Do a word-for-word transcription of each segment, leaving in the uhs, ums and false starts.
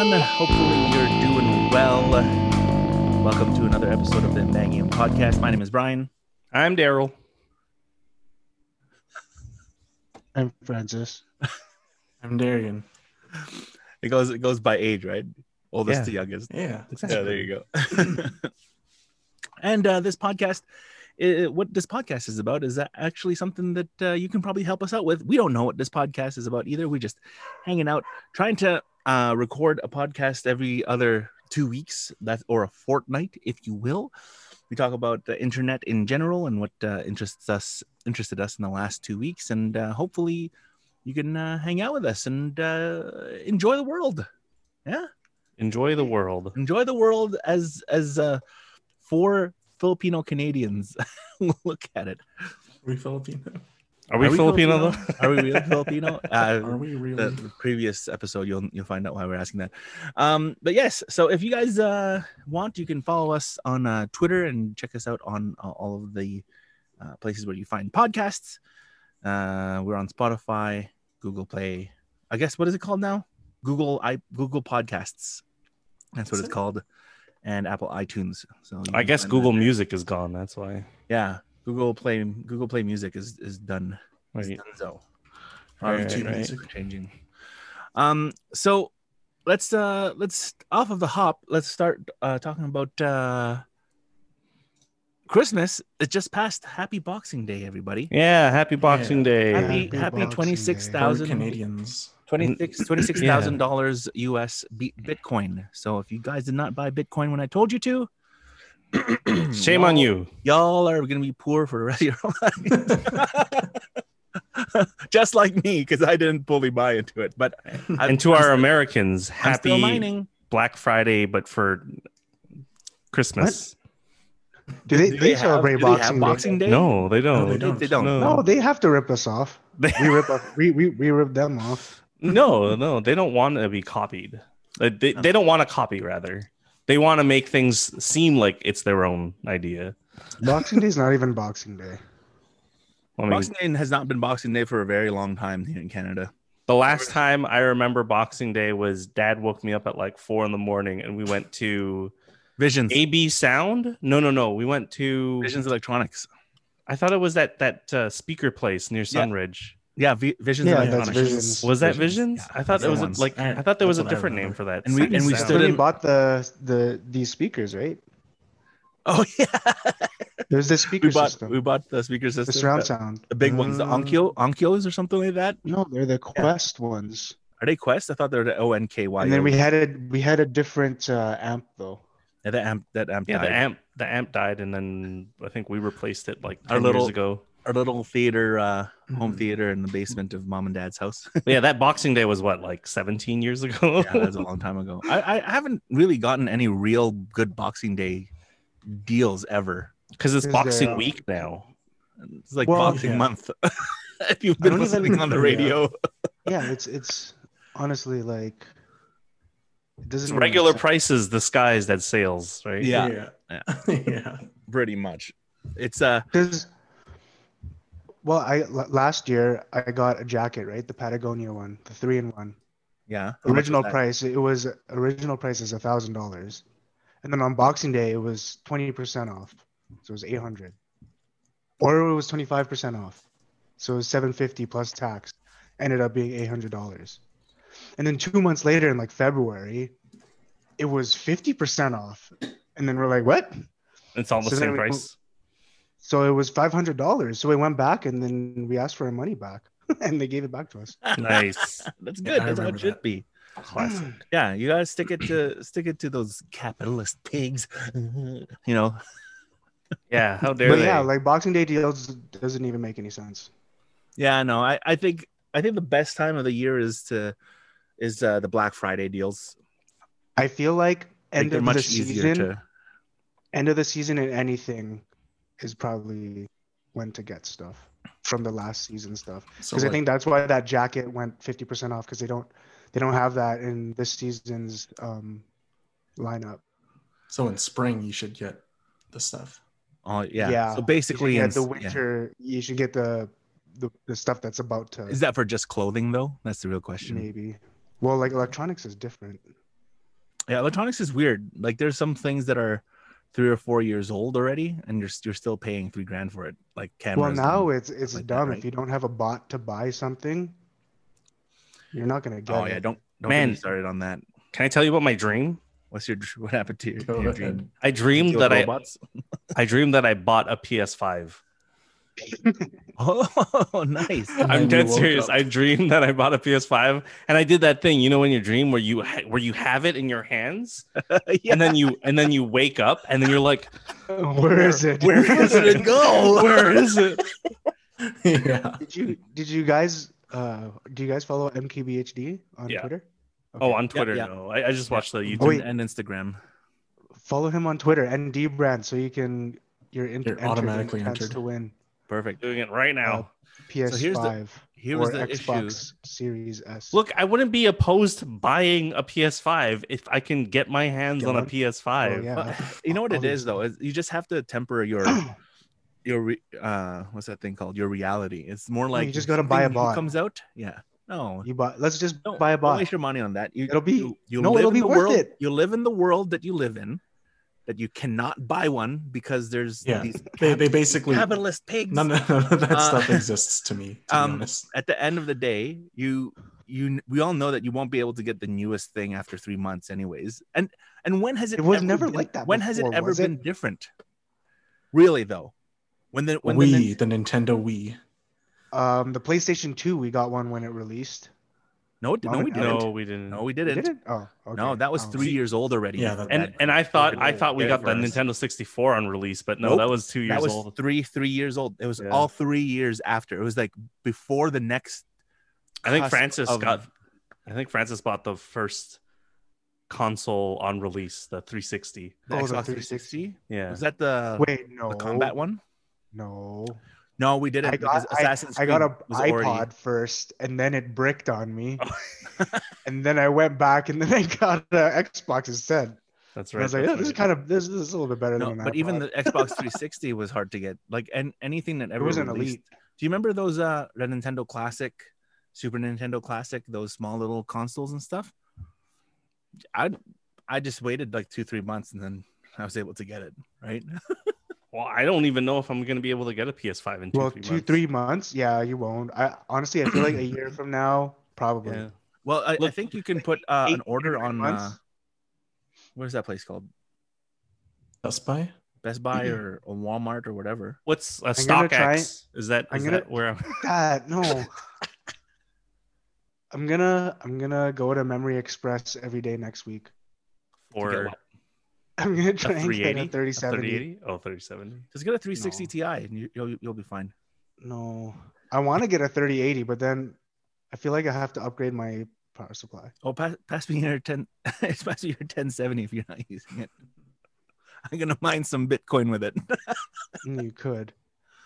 everyone. Hopefully you're doing well. Welcome to another episode of the Mangium Podcast. My name is Brian. I'm Daryl. I'm Francis. I'm Darian. It goes it goes by age, right? Oldest Yeah. to youngest. Yeah, Yeah, there you go. And uh, this podcast, it, what this podcast is about is actually something that uh, you can probably help us out with. We don't know what this podcast is about either. We're just hanging out, trying to uh, record a podcast every other two weeks, that or a fortnight, if you will. We talk about the internet in general and what uh, interests us, interested us in the last two weeks, and uh, hopefully you can uh, hang out with us and uh, enjoy the world. Yeah, Enjoy the world. enjoy the world as as uh, four Filipino Canadians look at it. Are we Filipino? Are we, Are we Filipino, Filipino? Are we really Filipino? Uh, Are we really? the, the previous episode, you'll you'll find out why we're asking that. Um, but yes, so if you guys uh, want, you can follow us on uh, Twitter and check us out on uh, all of the uh, places where you find podcasts. Uh, we're on Spotify, Google Play. I guess what is it called now? Google i Google Podcasts. That's what Is it's it? called, and Apple iTunes. So you I can guess find Google that. Music is gone. That's why. Yeah, Google Play Google Play Music is is done. Is Right. done so. Right, YouTube right, Music right. changing. Um, so let's uh let's off of the hop. Let's start uh talking about uh Christmas. It just passed. Happy Boxing Day, everybody. Yeah. Happy Boxing Yeah. Day. Happy Happy happy Boxing twenty six For thousand Canadians. twenty-six twenty-six thousand dollars U S beat Bitcoin. So if you guys did not buy Bitcoin when I told you to, Shame on y'all- you. Y'all are gonna be poor for the rest of your life. Just like me, because I didn't fully buy into it. But I, And to I'm our still- Americans, I'm still happy mining. Black Friday, but for Christmas. Do they, Do they, have- celebrate do they have Boxing, Boxing Day? No, they No, don't. they They, don't. they don't. No. No, they have to rip us off. We rip off. We we, we rip them off. No, no, they don't want to be copied. They, they, they don't want to copy, rather. They want to make things seem like it's their own idea. Boxing Day is not even Boxing Day. I mean, Boxing Day has not been Boxing Day for a very long time here in Canada. the last time I remember Boxing Day was Dad woke me up at like four in the morning, and we went to Visions, A B Sound. No, no, no. We went to. Visions Electronics. I thought it was that that uh, speaker place near Sunridge. Yeah, v- Visions Yeah, Electronics. that's Visions. Was that Visions. Visions? Yeah, I thought that's it was the a, ones. like Alright, I thought there was a that's what I different name remember. for that. And we- and we Sound. So stood they in- bought the the these speakers, right? Oh yeah, There's this speaker we bought system, we bought the speaker system. the surround the, sound. the big ones, the Uh, Onkyo, Onkyos or something like that. No, they're the Quest ones. Are they Quest? I thought they were the O N K Y. And then we had a we had a different uh, amp though. yeah, that amp that amp Yeah, died. the amp the amp died, and then I think we replaced it like Our ten little- years ago. Our little theater, uh, home Mhm. theater in the basement of Mom and Dad's house. But yeah, that Boxing Day was what, like seventeen years ago. Yeah, that's a long time ago. I, I haven't really gotten any real good Boxing Day deals ever. Because it's Is Boxing there- Week now. It's like Well, Boxing yeah. Month. If you've I been don't listening even- on the yeah. radio, Yeah, it's it's honestly like it doesn't It's even make regular sense. prices disguised as sales, right? Yeah. Yeah. Yeah. pretty much. It's uh Because, well, I l- last year I got a jacket, right? The Patagonia one, the three in one. yeah. How much Original was that? price. It was original price is a thousand dollars, and then on Boxing Day it was twenty percent off, so it was eight hundred, or it was twenty five percent off, so it was seven fifty plus tax. Ended up being eight hundred dollars, and then two months later in like February, it was fifty percent off, and then we're like, what? It's all the So then same we- price. So it was five hundred dollars. So we went back and then we asked for our money back, and they gave it back to us. Nice. That's Yeah, good. I That's how it remember should that. be. Classic. Yeah, you guys stick it to stick it to those capitalist pigs. You know. Yeah, how dare But they? yeah, like Boxing Day deals doesn't even make any sense. Yeah, no, I, I think I think the best time of the year is to is uh, the Black Friday deals. I feel like I think end they're of much the easier season, to. end of the season and anything is probably when to get stuff from the last season stuff. So Because I like, think that's why that jacket went fifty percent off because they don't they don't have that in this season's um, lineup. so in spring you should get the stuff. Oh yeah. Yeah. So basically, yeah, in, the yeah. winter you should get the, the the stuff that's about to Is that for just clothing though? That's the real question. maybe. Well, like electronics is different. Yeah, electronics is weird. Like there's some things that are three or four years old already, and you're you're still paying three grand for it, like Well, cameras. now and it's it's stuff like dumb. that, right? If you don't have a bot to buy something, you're not gonna get Oh it. yeah, don't don't Man. get me started on that. Can I tell you about my dream? What's your what happened to your, Go your ahead. dream? I dreamed Deal that with I robots. I dreamed that I bought a P S five. Oh, nice. And I'm then you dead woke serious. up. I dreamed that I bought a P S five, and I did that thing, you know, in your dream where you ha- where you have it in your hands, Yeah. and then you and then you wake up, and then you're like, Where is it? Where is did it go? Where is it? Yeah. Did you did you guys uh do you guys follow M K B H D on Yeah. Twitter? Oh, Okay. on Twitter, yeah. no. I, I just watched the YouTube. Oh, wait. and Instagram. Follow him on Twitter and D Brand so you can you're, in, You're entered in automatically the chance entered. to win Perfect. Doing it right now. P S five here's the- here was or the Xbox issue. Series S. Look, I wouldn't be opposed to buying a P S five if I can get my hands Get on a one? P S Oh, five. yeah. Well, you know what it Obviously. is though, is you just have to temper your your re- uh what's that thing called? Your reality. It's more like you just if gotta buy a something new bot. comes out. Yeah. No. You buy. Let's just Don't, buy a don't bot. waste your money on that. You, It'll be- you, you no, live it'll in be the worth world, it. You live in the world that you live in, that you cannot buy one because there's Yeah. these They, they basically capitalist pigs. none of, none of that Uh, stuff exists to me. To um, be honest. At the end of the day, you you we all know that you won't be able to get the newest thing after three months, anyways. And and when has it? It was ever never been- like that When has it before, ever was been it? different? Really though, when the when Wii, the, the Nintendo Wii. Um, the PlayStation two, we got one when it released. no, it- no, we Mom and didn't. No, we didn't. No, we We didn't. did it? Oh, okay. No, that was Oh. three years old already. Yeah, before that- And that. and I thought I Freaking thought we old. got the First. Nintendo sixty-four on release, but no, Nope. that was two years That was old. three three years old. It was Yeah. all three years after. It was like before the next. I think cusp Francis of- got. I think Francis bought the first console on release, the three sixty. the Oh, the Xbox three three sixty? sixty. Yeah. Was that the Wait, no. the combat one? No. No, we didn't. I because got I, Assassin's I got a Creed was iPod already- first, and then it bricked on me, and then I went back, and then I got uh, Xbox instead. That's And I right. was like, that's oh, this is right. kind of this, this is a little bit better No, than an but even iPod. the Xbox three sixty was hard to get. Like, and anything that ever was an released. Elite. Do you remember those uh the Nintendo Classic, Super Nintendo Classic, those small little consoles and stuff? I I just waited like two three months and then I was able to get it. Right. Well, I don't even know if I'm going to be able to get a P S five in two, Well, three two months. three months, yeah, you won't. I honestly, I feel like a year from now, probably. Yeah. Well, I, I Look, think you can put uh, eight, an order nine on months. uh, what is that place called? Best Buy? Best Buy or, or Walmart or whatever. What's a I'm gonna try- StockX? Is that I'm is gonna- that where I'm That no. I'm gonna I'm gonna go to Memory Express every day next week. for what? I'm gonna a try and three get eighty? a thirty seventy. thirty eighty? Oh, thirty seventy. Just get a three sixty No. Ti and you, you'll you'll be fine. No, I want to get a thirty eighty, but then I feel like I have to upgrade my power supply. Oh, pass, pass me your ten. Pass me your ten seventy if you're not using it. I'm gonna mine some Bitcoin with it. Mm, You could.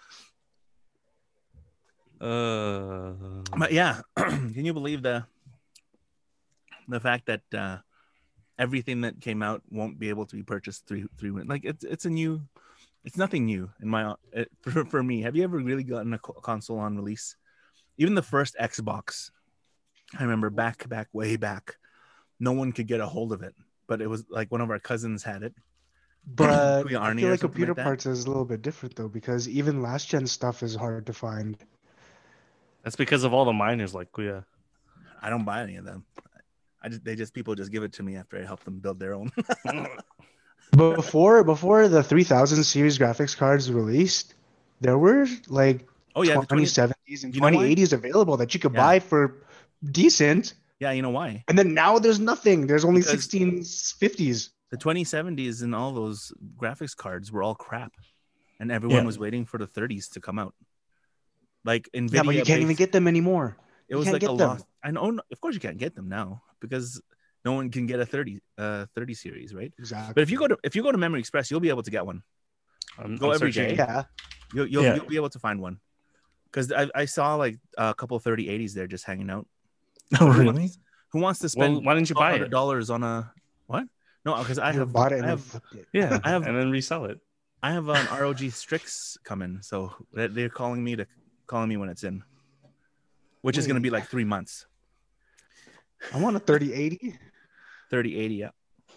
Uh, But yeah, can you believe the the fact that uh, everything that came out won't be able to be purchased three three like it's it's a new, it's nothing new in my it, for, for me. Have you ever really gotten a co- console on release? Even the first Xbox, I remember back back way back, no one could get a hold of it, but it was like one of our cousins had it. But Maybe I Arnie feel or like something computer like that. parts is a little bit different though, because even last gen stuff is hard to find. that's because of all the miners like Kuya. I don't buy any of them. I just they just people just give it to me after I help them build their own. Before before the three thousand series graphics cards released, there were like Oh yeah, the twenty twenty, seventies and You know why? twenty eighties available that you could Yeah. buy for decent. yeah, you know why? And then now there's nothing. There's only Because- sixteen fifties. The twenty seventies and all those graphics cards were all crap, and everyone Yeah. was waiting for the thirties to come out. Like Nvidia, Yeah, but you can't even based- get them anymore. It you was can't like get a them. lost. I know, no, of course you can't get them now because no one can get a thirty, uh, thirty series, right? Exactly. But if you go to if you go to Memory Express, you'll be able to get one. I'm, Go I'm every searching. day. yeah, You'll you'll, Yeah. you'll be able to find one. Because I, I saw like a couple thirty eighties there just hanging out. Oh, Who really? wants, who wants to Well, spend why didn't you buy it? dollars on a what? No, because I you have bought it and I then have flipped it. Yeah, I have- and then resell it. I have an R O G Strix coming, so they- they're calling me to calling me when it's in, which is going to be like three months. I want a thirty eighty. thirty eighty, yeah.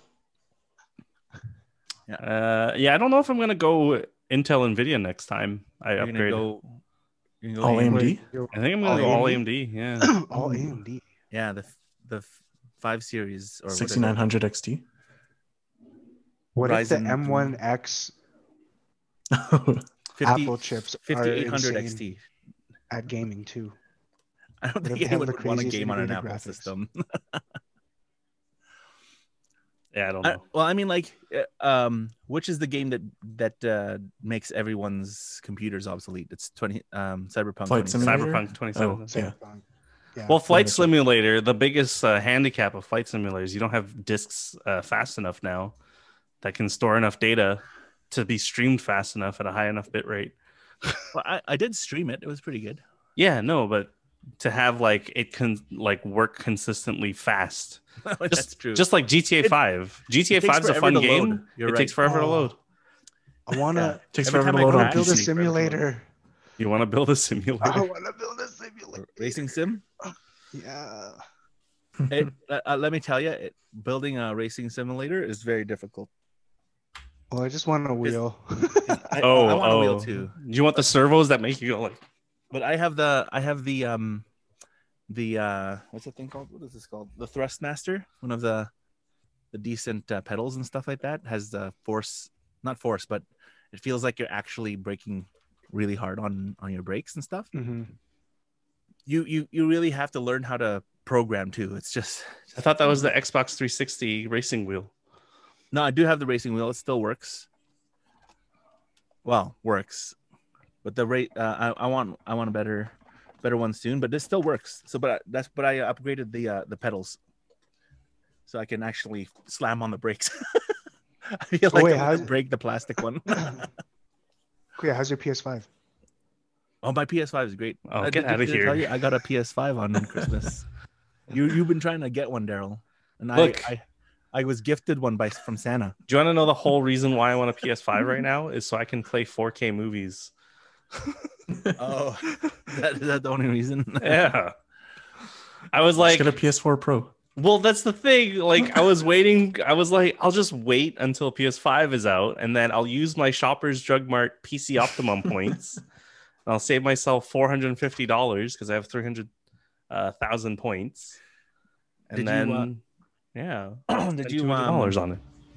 Uh, yeah, I don't know if I'm gonna go Intel Nvidia next time. I You're upgrade. gonna go. You're gonna go All A M D? Wait, you're- I think I'm gonna all go all A A M M D? D. Yeah. all Ooh. A M D. Yeah, the the five series or sixty-nine hundred X T. What if Ryzen the M one X fifty, Apple chips are fifty-eight hundred insane X T. at gaming too? I don't What if think they have anyone the would want to craziest game on an NVIDIA Apple graphics? system. Yeah, I don't I, know. well, I mean, like, uh, um, which is the game that that uh, makes everyone's computers obsolete? It's twenty um, Cyberpunk. Flight 2077. Simulator? Cyberpunk twenty-seven. Oh, yeah. Cyberpunk. Yeah. Well, Flight Flight Simulator, the biggest uh, handicap of Flight Simulators, you don't have disks uh, fast enough now that can store enough data to be streamed fast enough at a high enough bit rate. Well, I, I did stream it. It was pretty good. Yeah, no, but to have like it can like work consistently fast, That's just, true. just like G T A It- Five. G T A it takes Five is a forever fun to game. load. You're it right. takes forever to Oh. load. I wanna Takes Every forever to time I load go on back, build a P C. simulator. You want to build a simulator? I wanna build a simulator. Racing sim. Yeah. It, uh, uh, let me tell you, it, building a racing simulator is very difficult. Well, I just want a wheel. I, oh, I want oh. a wheel too, Do you want the servos that make you go like? but I have the I have the um the uh what's the thing called? What is this called? The Thrustmaster, one of the the decent uh, pedals and stuff like that. Has the force, not force, but it feels like you're actually braking really hard on on your brakes and stuff. Mhm. You you you really have to learn how to program too. It's just I thought that was the Xbox three sixty racing wheel. no, I do have the racing wheel. It still works. Well, works, but the rate uh, I, I want I want a better better one soon. But this still works. So, but I, that's but I upgraded the uh, the pedals, so I can actually slam on the brakes. I feel like wait, I'm gonna how's- break the plastic one. Yeah, how's your P S five? Oh, my P S five is great. Oh, Uh, get did- outta did I tell here. you? I got a P S five on Christmas. you you've been trying to get one, Daryl, and Look. I, I I was gifted one by from Santa. Do you want to know the whole reason why I want a P S five right now? Is so I can play four K movies. Oh, that, is that the only reason? Yeah. I was Like, like, get a P S four Pro. well, that's the thing. Like, I was waiting. I was like, I'll just wait until P S five is out, and then I'll use my Shoppers Drug Mart P C Optimum points. And I'll save myself four hundred fifty dollars because I have three hundred thousand points. And Did you, then, uh, yeah, Did you dollars um, on it?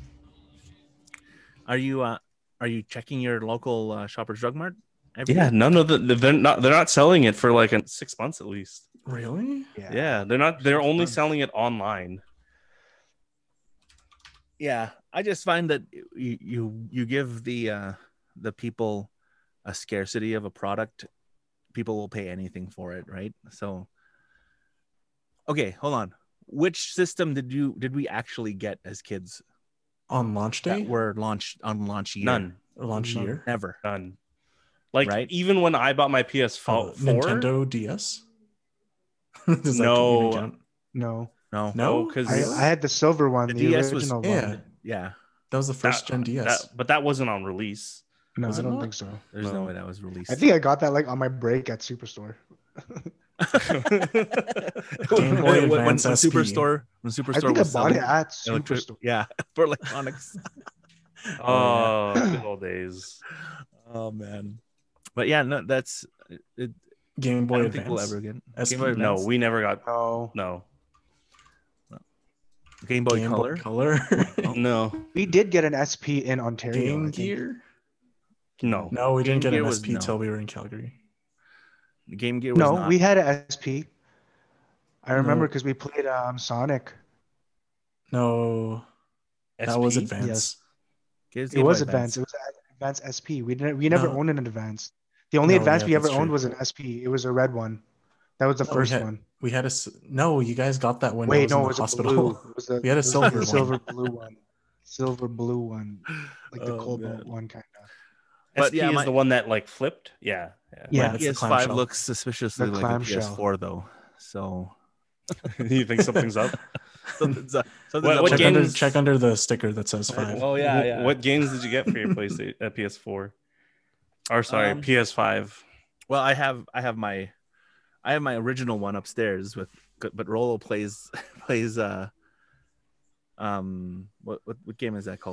Are you uh are you checking your local uh, Shoppers Drug Mart? every Yeah, day? none of the they're not they're not selling it for like a, six months at least. Really? Yeah, they're not. They're Six only months. selling it online. Yeah, I just find that you you, you give the uh, the people a scarcity of a product, people will pay anything for it, right? So, okay, hold on. Which system did you did we actually get as kids On launch day? that were launched on launch year? None, Or launch None. year? Never. none. Like Right? even when I bought my P S Oh, four, Nintendo D S? Does that No. even count? No, No. No, because I, I had the silver one, The the, D S was- original Yeah. one. Yeah. that was the first gen D S. but that wasn't on release. No, Was I it don't not? think so. There's no No. way that was released. I think I got that like on my break at Superstore. Game Boy when, when, when Advance S P. Superstore when I Superstore think I was bought it selling at electric, Superstore. yeah, for electronics. Oh, good old days. Oh man. But yeah, no, that's it. Game I Boy don't think we'll Advance. ever get S P. Game Boy No, Advance, we never got. No, No, Game Boy Game Color. Boy Color. no, we did get an S P in Ontario. I Game think. Gear? no. No, we didn't Game get Gear an was S P no. till we were in Calgary. Game Gear was No, not. we had an S P. I remember No. because we played um, Sonic. No, that was S P? Advance. Yes. Games It Game Boy was Advance. It was an Advance S P. We didn't. We never No. owned an Advance. The only No, Advance yeah, we ever that's owned true. was an S P. It was a red one. That was the No, we first had- one. We had a s- no. You guys got that when I Wait, was no, in it the was a hospital. blue. It was a, We had a it was silver the one. silver blue one. Silver blue one, like the Oh, cobalt man. one, kind of. But S P yeah, is my- the one that like flipped. Yeah, yeah. Yeah. My it's the P S five clamshell. looks suspiciously The like a clamshell. P S four though. So You think something's up? something's, uh, something's What- up what with check, it. under, games- check under the sticker that says five. Oh yeah, yeah. What games did you get for your PlayStation uh, P S four? Or sorry, Um, P S five. Well, I have I have my I have my original one upstairs with, but Rolo plays plays uh um what what, what game is that called?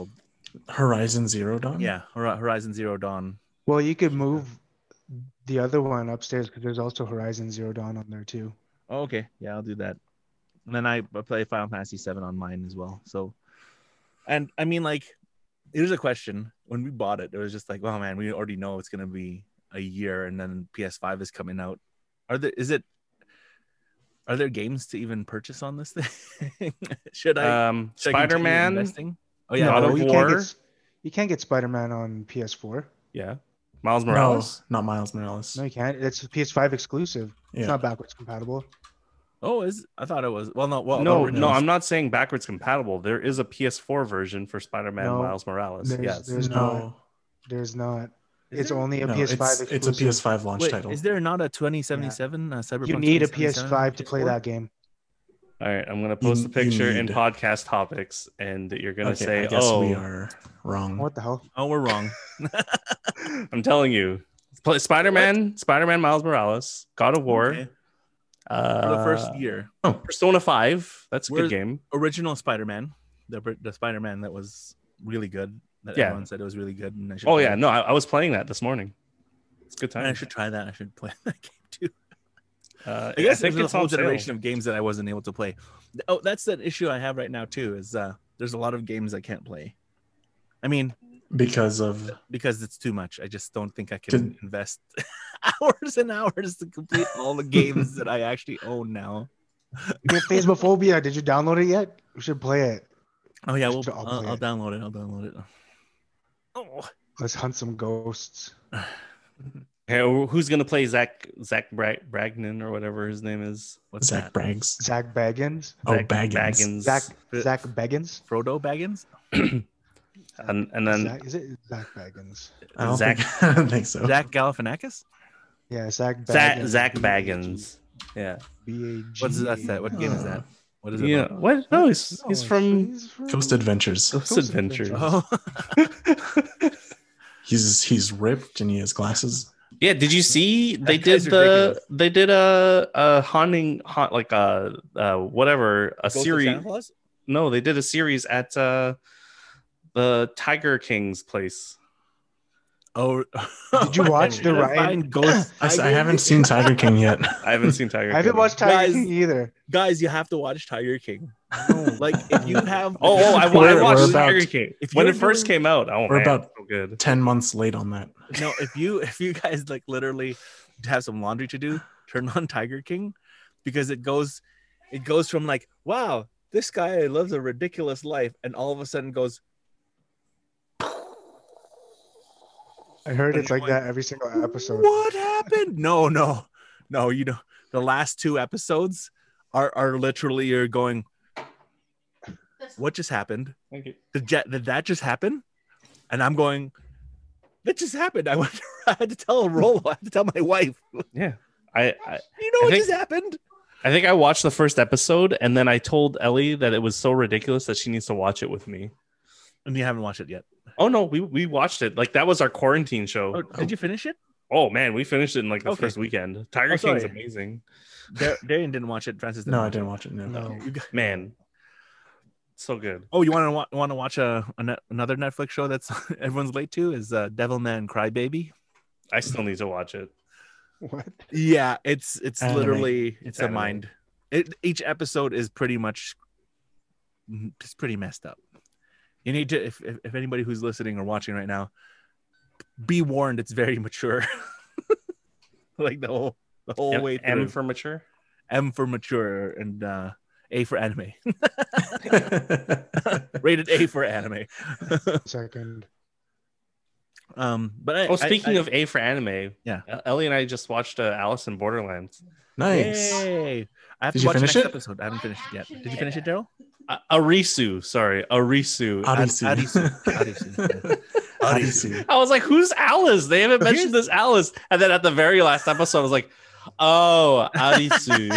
Horizon Zero Dawn. Yeah, Hor- Horizon Zero Dawn. Well, you could move the other one upstairs because there's also Horizon Zero Dawn on there too. Oh, okay, yeah, I'll do that. And then I play Final Fantasy seven on mine as well. So, and I mean, like, here's a question: when we bought it, it was just like, oh man, we already know it's gonna be a year, and then P S five is coming out. Are there? Is it? Are there games to even purchase on this thing? should I? Um, should I continue Spider-Man. investing? Oh yeah, God No, of you War. can't get you can't get Spider-Man on P S four. Yeah. Miles No, Morales. not Miles Morales. No, you can't. It's P S five exclusive. Yeah. It's not backwards compatible. Oh, is I thought it was. Well, no. Well, no, original- no, I'm not saying backwards compatible. There is a P S four version for Spider-Man No, Miles Morales. there's- Yes. there's no, There's not. Is It's there? only a no, P S five it's, exclusive. it's a P S five launch Wait, title. is there not a twenty seventy-seven uh, Cyberpunk? You need a twenty P S seventy-seven five to play P S four? that game. All right, I'm gonna post You- a picture you in need- podcast topics, and you're gonna Okay, say, I guess "Oh, we are wrong. What the hell? Oh, we're wrong. I'm telling you, play Spider-Man, Spider-Man Miles Morales, God of War, Okay. uh, For the first year, Persona five. That's a Where's- good game. original Spider-Man, the the Spider-Man that was really good. That Yeah. everyone said it was really good. And I should Oh play yeah, it. no, I, I was playing that this morning. It's a good And time. I should try that. I should play that game too. Uh, I guess think there's it's a whole on sale. generation of games that I wasn't able to play. Oh, that's the issue I have right now too. Is uh, there's a lot of games I can't play. I mean, Because of because it's too much. I just don't think I can Did- invest hours and hours to complete all the games that I actually own now. You have Phasmophobia. Did you download it yet? We should play it. Oh yeah, well, I'll I'll, play I'll it. download it. I'll download it. Oh, Let's hunt some ghosts. Hey, who's gonna play Zach Zach Bra- Bragnon or whatever his name is? what's Zach that? Braggs. Zach Baggins. Oh, Zach Baggins. Baggins. Zach Zach Baggins. Frodo Baggins? and and then Zach, is it Zach Baggins? I don't, Zach- think, I don't think so. Zach Galifianakis? Yeah, Zach Zach Baggins. Zach B A G. Baggins. Yeah. B A G. What's that? Set? What game is that? What is it? Yeah. about? What? No, he's No, he's it's from he's from- Ghost Adventures. Ghost Ghost Adventures. Adventures. Oh, He's he's ripped and he has glasses. Yeah, did you see they That did guy's the ridiculous. they did a a haunting haunt like a uh whatever a Ghost of series. Santa Claus? No, they did a series at uh the Tiger King's place. Oh, Did you watch the Gotta Ryan- find Ghost I, s- I Tiger? haven't seen Tiger King yet. I haven't seen Tiger I haven't King. watched Tiger Guys- King either. Guys, you have to watch Tiger King. Like, if you have, Oh, oh I, I We're- watched we're about- Tiger King if when you're it first doing- came out. Oh We're man, about- so good. Ten months late on that. no, if you if you guys like literally have some laundry to do, turn on Tiger King, because it goes, it goes from like, wow, this guy lives a ridiculous life, and all of a sudden goes, I heard And it's you're like going, that every single episode. what happened? No, no, no. You know, the last two episodes are are literally you're going, what just happened? Thank you. Did, ja- did that just happen? And I'm going, that just happened. I went, I had to tell Rolo, I had to tell my wife, Yeah, I, I you know I what think- just happened? I think I watched the first episode and then I told Ellie that it was so ridiculous that she needs to watch it with me. And you haven't watched it yet. Oh no, we we watched it. Like that was our quarantine show. Oh, did you finish it? Oh man, we finished it in like the Okay. first weekend. Tiger Oh, King's sorry. amazing. Dar- Darian didn't watch it. Francis didn't No, I watch didn't watch it. No. No. it. You got- Man, so good. oh, you want to wa- want to watch a, a net, another Netflix show that's everyone's late to is uh, Devilman Crybaby. I still need to watch it. What? Yeah, it's it's Anime. literally it's, It's a anime. mind. It, each episode is pretty much it's pretty messed up. You need to if, if if anybody who's listening or watching right now, be warned. It's very mature. Like the whole the whole M, way through. M for mature. M for mature and uh, A for anime. Rated A for anime. Second. Um, but I, Oh, speaking I, I, of A for anime, Yeah. uh, Ellie and I just watched uh, Alice in Borderlands. Nice. Yay. I have Did to you watch the finish next it? episode. I haven't finished it yet. Did you finish it, Daryl? Uh, Arisu, sorry, Arisu. Arisu. Arisu. Arisu. Arisu. I was like, "Who's Alice?" They haven't mentioned this Alice. And then at the very last episode, I was like, "Oh, Arisu."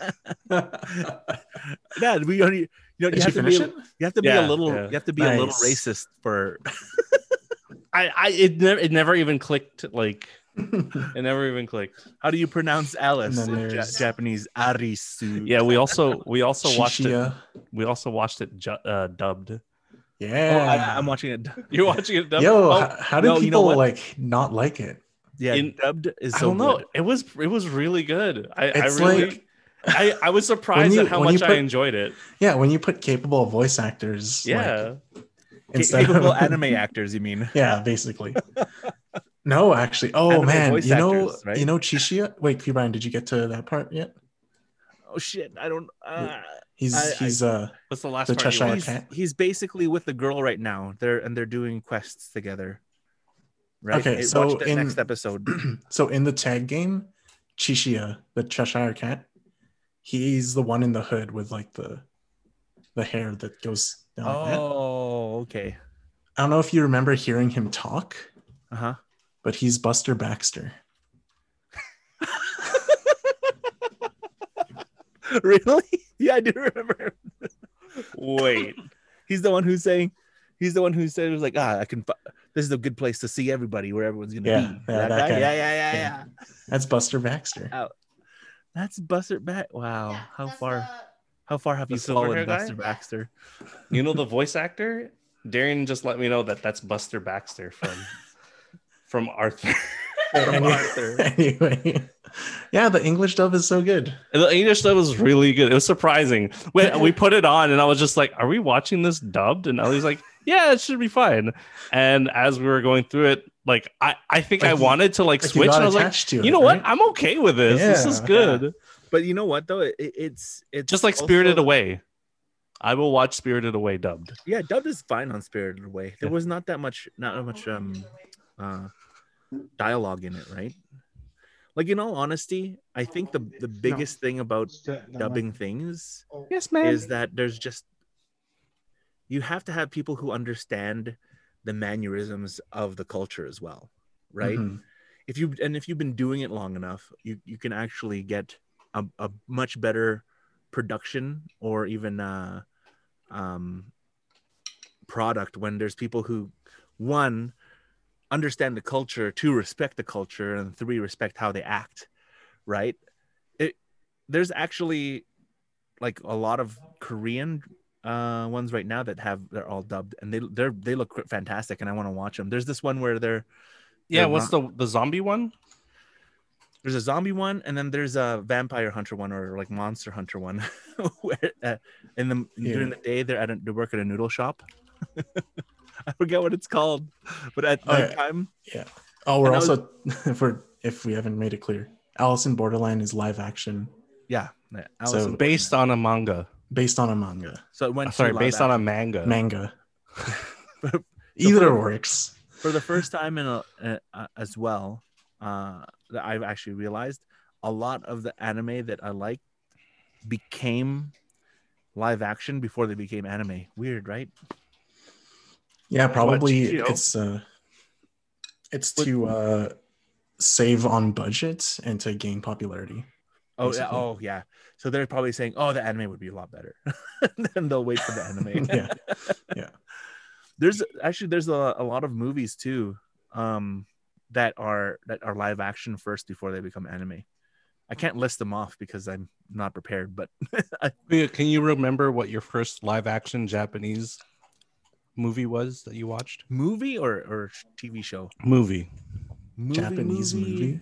Yeah, we only you know Did you you have to finish be it? you have to be Yeah, a little yeah. you have to be a little Nice. racist for I, I, it never, it never even clicked. Like, it never even clicked. how do you pronounce Alice And then in Ja- there's- Japanese? Arisu. Yeah, we also, we also watched it. Shishia. We also watched it ju- uh, dubbed. Oh, Yeah. I, I'm watching it. You're watching it. Dubbed? Yo, Oh, how, how did no, you know people what? like not like it? Yeah, In- dubbed is I so don't know. good. It was it was really good. I, I It's really like I, I was surprised you- at how when you much I put- enjoyed it. yeah, when you put capable voice actors, like Yeah. instead Capable of anime actors, you mean? yeah, basically. No, actually. Oh Anime man, voice you know, actors, right? you know Chishia. Wait, P. Brian, did you get to that part yet? Oh shit, I don't. Uh, He's I- he's uh What's the last The part you Cheshire watched? he's, Cat? he's basically with the girl right now. They're and they're doing quests together. Right. Okay, Hey, so watch the in- next episode. so in the tag game, Chishia, the Cheshire Cat, he's the one in the hood with like the the hair that goes down like that. Oh, okay. I don't know if you remember hearing him talk, Uh huh. but he's Buster Baxter. Really? Yeah, I do remember. Wait. He's the one who's saying. He's the one who said it was like, ah, I can. Fi- this is a good place to see everybody where everyone's gonna Yeah, be. yeah, that, that guy? guy. Yeah, yeah, yeah, Yeah. yeah. That's Buster Baxter. Oh, that's Buster back. Wow, Yeah, how that's far? the- How far have The you silver followed hair guy? Buster Yeah. Baxter? You know the voice actor? Darian just let me know that that's Buster Baxter from from Arthur. From Any- Arthur. Anyway, yeah, the English dub is so good. And the English dub was really good. It was surprising. When we put it on, and I was just like, "Are we watching this dubbed?" And Ellie's like, "Yeah, it should be fine." And as we were going through it, like I, I think Like I you- wanted to like, Like you switch, got and I was like, attached to "You it, know what? right? I'm okay with this. This is Yeah. good." But you know what though? It, it's it's Just like also- Spirited Away. I will watch Spirited Away dubbed. Yeah, dubbed is fine on Spirited Away. There Yeah. was not that much, not that much um, uh, dialogue in it, right? Like in all honesty, I think the the biggest thing about dubbing things Yes, is that there's just you have to have people who understand the mannerisms of the culture as well, right? Mhm. If you and if you've been doing it long enough, you you can actually get a, a much better production or even uh um product when there's people who one understand the culture, two respect the culture, and three respect how they act, right? It there's actually like a lot of Korean uh ones right now that have they're all dubbed and they they're they look fantastic and I want to watch them. There's this one where they're Yeah, they're what's not- the the zombie one? there's a zombie one and then there's a vampire hunter one or like monster hunter one where uh, in the during the day they're at a, they work at a noodle shop. I forget what it's called, but at Oh, yeah. nighttime, Oh, we're And I was- also if we're if we haven't made it clear, Alice in Borderland is live action yeah, yeah, Alice So in Oh, Based on a manga. based on a manga so it went Uh, to Sorry, live based on a action. manga. manga. So Either for the- works. for the first time in a, uh, uh, as well uh that I've actually realized a lot of the anime that I like became live action before they became anime. Weird, right? Yeah, probably Chihiro? it's uh it's to uh save on budget and to gain popularity. Oh yeah, Basically. oh yeah. So they're probably saying, "Oh, the anime would be a lot better." Then they'll wait for the anime. Yeah. Yeah. There's actually there's a, a lot of movies too, um, that are that are live action first before they become anime. I can't list them off because I'm not prepared, but I, Wait, Can you remember what your first live action Japanese movie was that you watched? movie or or T V show. Movie. Movie, Japanese movie.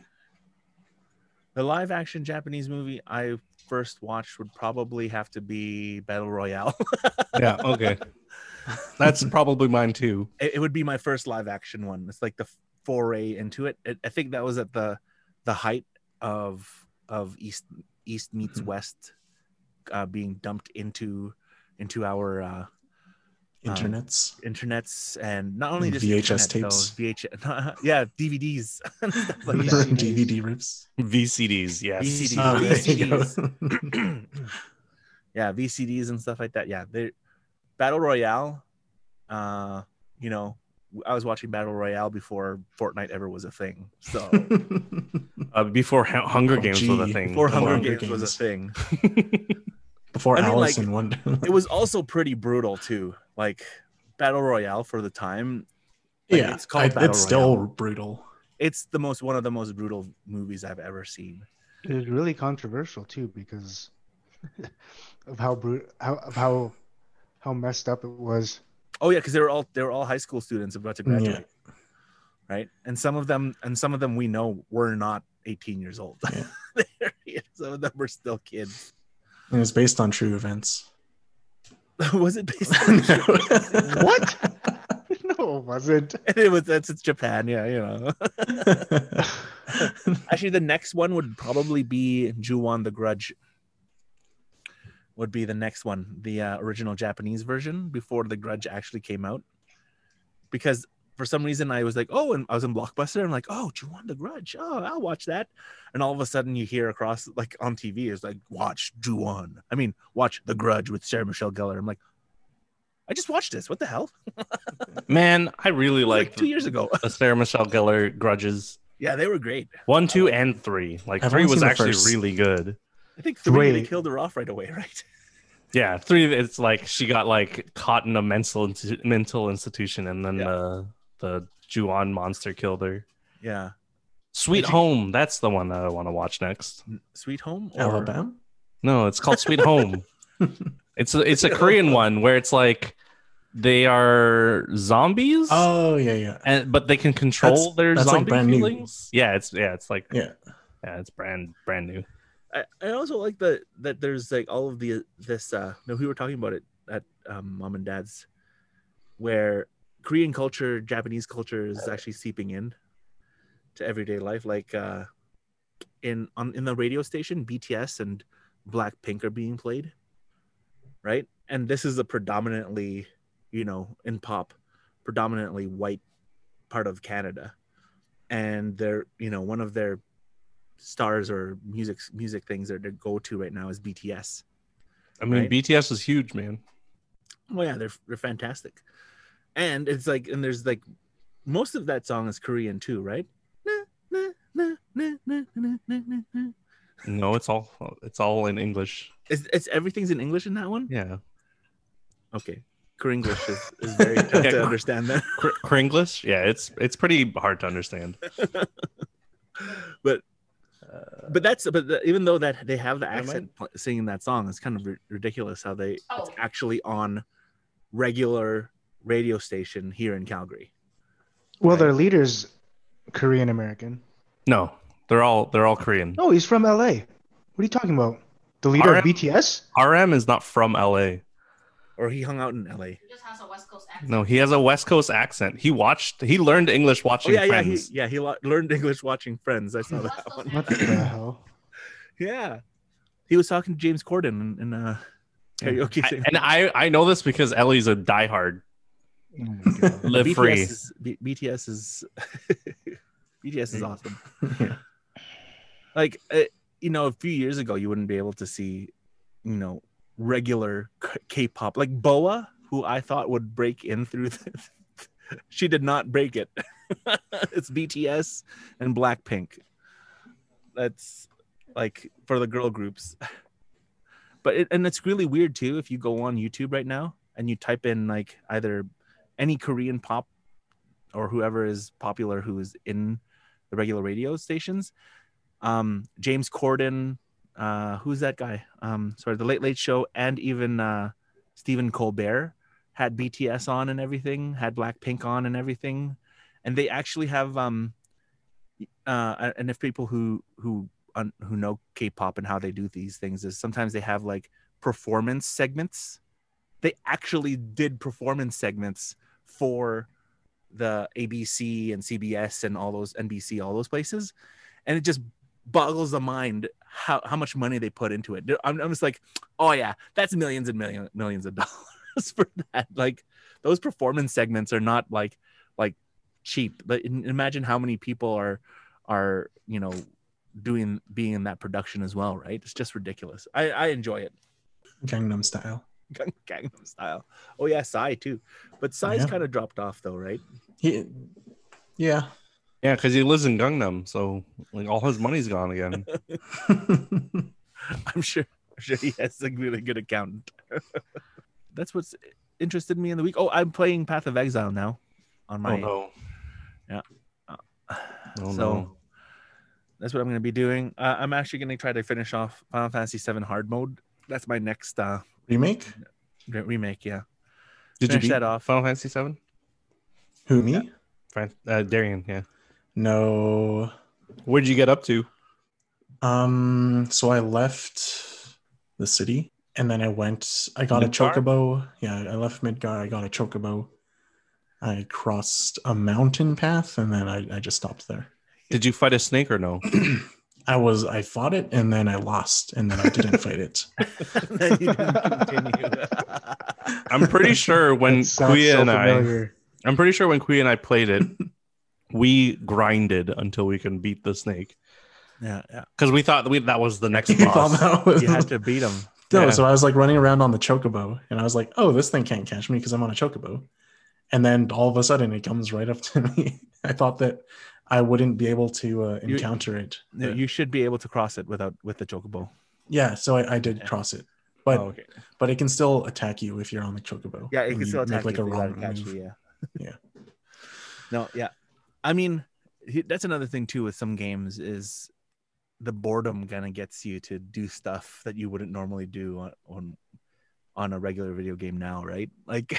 The live action Japanese movie I first watched would probably have to be Battle Royale. Yeah, okay. That's probably mine too. it, it would be my first live action one. It's like the foray into it. it I think that was at the the height of of East East meets Mhm. West uh, being dumped into into our uh, Internets. internets, and not only just V H S internet, tapes. though, V H yeah, D V Ds, and stuff like V that. C Ds. D V D rips. V C Ds, yes. V C Ds. Oh, there you go. V C yeah, V C Ds and stuff like that. Yeah, they Battle Royale. Uh, you know, I was watching Battle Royale before Fortnite ever was a thing. So Uh, before Hu- Hunger Oh, Games was a gee. thing. before Hunger, Hunger Games, was a Games. thing, Before I mean, Alice like, in Wonderland. it was also pretty brutal too. Like Battle Royale for the time. Like, yeah, it's called I- Battle it's still Royale. brutal. It's the most one of the most brutal movies I've ever seen. It was really controversial too because of how brut how of how how messed up it was. Oh yeah, because they were all they were all high school students about to graduate, Yeah. right? And some of them and some of them we know were not eighteen years old. Yeah. Some of them were still kids. It was based on true events. Was it based on What? No, it wasn't. it was that's it's Japan, yeah, you know. Actually, the next one would probably be Ju-on the Grudge. Would be the next one, the uh, original Japanese version before the Grudge actually came out. Because for some reason I was like, oh, and I was in Blockbuster. I'm like, oh, Ju-on the Grudge. Oh, I'll watch that. And all of a sudden you hear across, like on T V, it's like, watch Ju-on. I mean, watch The Grudge with Sarah Michelle Gellar. I'm like, I just watched this. What the hell? Man, I really Like like two years ago. the Sarah Michelle Gellar Grudges. Yeah, they were great. One, two, and three. Like I've three only was seen the actually first. really good. I think three, they Wait. killed her off right away, right? Yeah, three. It's like she got like caught in a mental insti- mental institution, and then Yeah. uh, the Ju-on monster killed her. Yeah. Sweet Did you- Home. That's the one that I want to watch next. Sweet Home? Or... Alabama? No, it's called Sweet Home. It's a, it's a Korean one where it's like they are zombies, Oh, yeah, yeah. and but they can control That's- their that's like zombie brand new. feelings. Yeah, it's yeah, it's like Yeah. yeah, it's brand brand new. I, I also like that that there's like all of the this uh no we were talking about it at um, mom and dad's, where Korean culture, Japanese culture is actually seeping in to everyday life. Like uh in on in the radio station, B T S and Blackpink are being played, right? And this is a predominantly, you know, in pop, predominantly white part of Canada, and they're, you know, one of their stars or music music things that they go to right now is B T S. I mean, Right. B T S is huge, man. Oh yeah, they're they're fantastic, and it's like, and there's like most of that song is Korean too, right? No, it's all it's all in English. It's, it's everything's in English in that one. Yeah, Okay, Korean-English is, is very tough Yeah, to Kor- understand that. Kr- Kringlish. Yeah, it's it's pretty hard to understand. But but that's but the, even though that they have the Never accent pl- singing that song, it's kind of ri- ridiculous how they it's Oh. actually on regular radio station here in Calgary. Well, Right. their leader's Korean American. No, they're all they're all Korean. No, he's from L A. What are you talking about? The leader R M? of B T S? R M is not from L A. Or he hung out in L A. He just has a West Coast accent. No, he has a West Coast accent. He watched. He learned English Oh watching yeah, yeah, he, Friends. yeah. He lo- learned English watching Friends. I saw West that Coast one. What the hell? Yeah, he was talking to James Corden in, in uh, karaoke. I- thing. and I I know this because Ellie's a diehard Oh my God. live B T S free. is, B- BTS is B T S is awesome. Yeah. Like uh, you know, a few years ago, you wouldn't be able to see, you know, regular K- K-pop like Boa, who I thought would break in through. The, she did not break it. It's B T S and Blackpink. That's like for the girl groups. But it, and it's really weird too if you go on YouTube right now and you type in like either any Korean pop or whoever is popular who is in the regular radio stations. Um, James Corden, uh, who's that guy? Um, sorry, The Late Late Show, and even uh, Stephen Colbert had B T S on and everything, had Blackpink on and everything, and they actually have um, uh, and if people who who un, who know K-pop and how they do these things is sometimes they have like performance segments. They actually did performance segments for the A B C and C B S and all those N B C, all those places, and it just boggles the mind how, how much money they put into it. I'm, I'm just like, oh yeah, that's millions and millions millions of dollars for that. Like those performance segments are not like like cheap. But in- imagine how many people are are you know doing being in that production as well, right? It's just ridiculous. I I enjoy it. Gangnam Style. Gang- Gangnam Style. Oh yeah, Psy too, but Psy's Yeah. kind of dropped off though, right? He, yeah. Yeah, because he lives in Gangnam, so like all his money's gone again. I'm sure. I'm sure he has a really good accountant. That's what's interested me in the week. Oh, I'm playing Path of Exile now on my. oh no! Yeah. Oh so no! that's what I'm going to be doing. Uh, I'm actually going to try to finish off Final Fantasy seven Hard Mode. That's my next uh, Remake? re- remake. Yeah. Did Finish you beat that off. Final Fantasy seven? Who, me? Fran- uh, Darian, yeah. No. Where'd you get up to? Um, so I left the city and then I went, I got Midgar? a chocobo. Yeah, I left Midgar. I got a chocobo. I crossed a mountain path and then I, I just stopped there. Did you fight a snake or no? I was, I fought it and then I lost and then I didn't fight it. Then you didn't continue. I'm pretty sure when That sounds Kuya so and I, familiar. I'm pretty sure when Kuya and I played it, we grinded until we can beat the snake Yeah, yeah. because we thought we, that was the next You thought boss. that was- You had to beat him. No, Yeah. so I was like running around on the chocobo and I was like, oh, this thing can't catch me because I'm on a chocobo. And then all of a sudden it comes right up to me. I thought that I wouldn't be able to uh, You- encounter it. No, but- you should be able to cross it without with the chocobo. yeah, so I, I did Yeah. cross it. But oh, okay. but it can still attack you if you're on the chocobo. Yeah, it when can you still attack make like you a if they wrong gotta catch move. you. Yeah. Yeah. No, yeah. I mean, he- that's another thing too with some games is the boredom kind of gets you to do stuff that you wouldn't normally do on on, on a regular video game now, right? Like,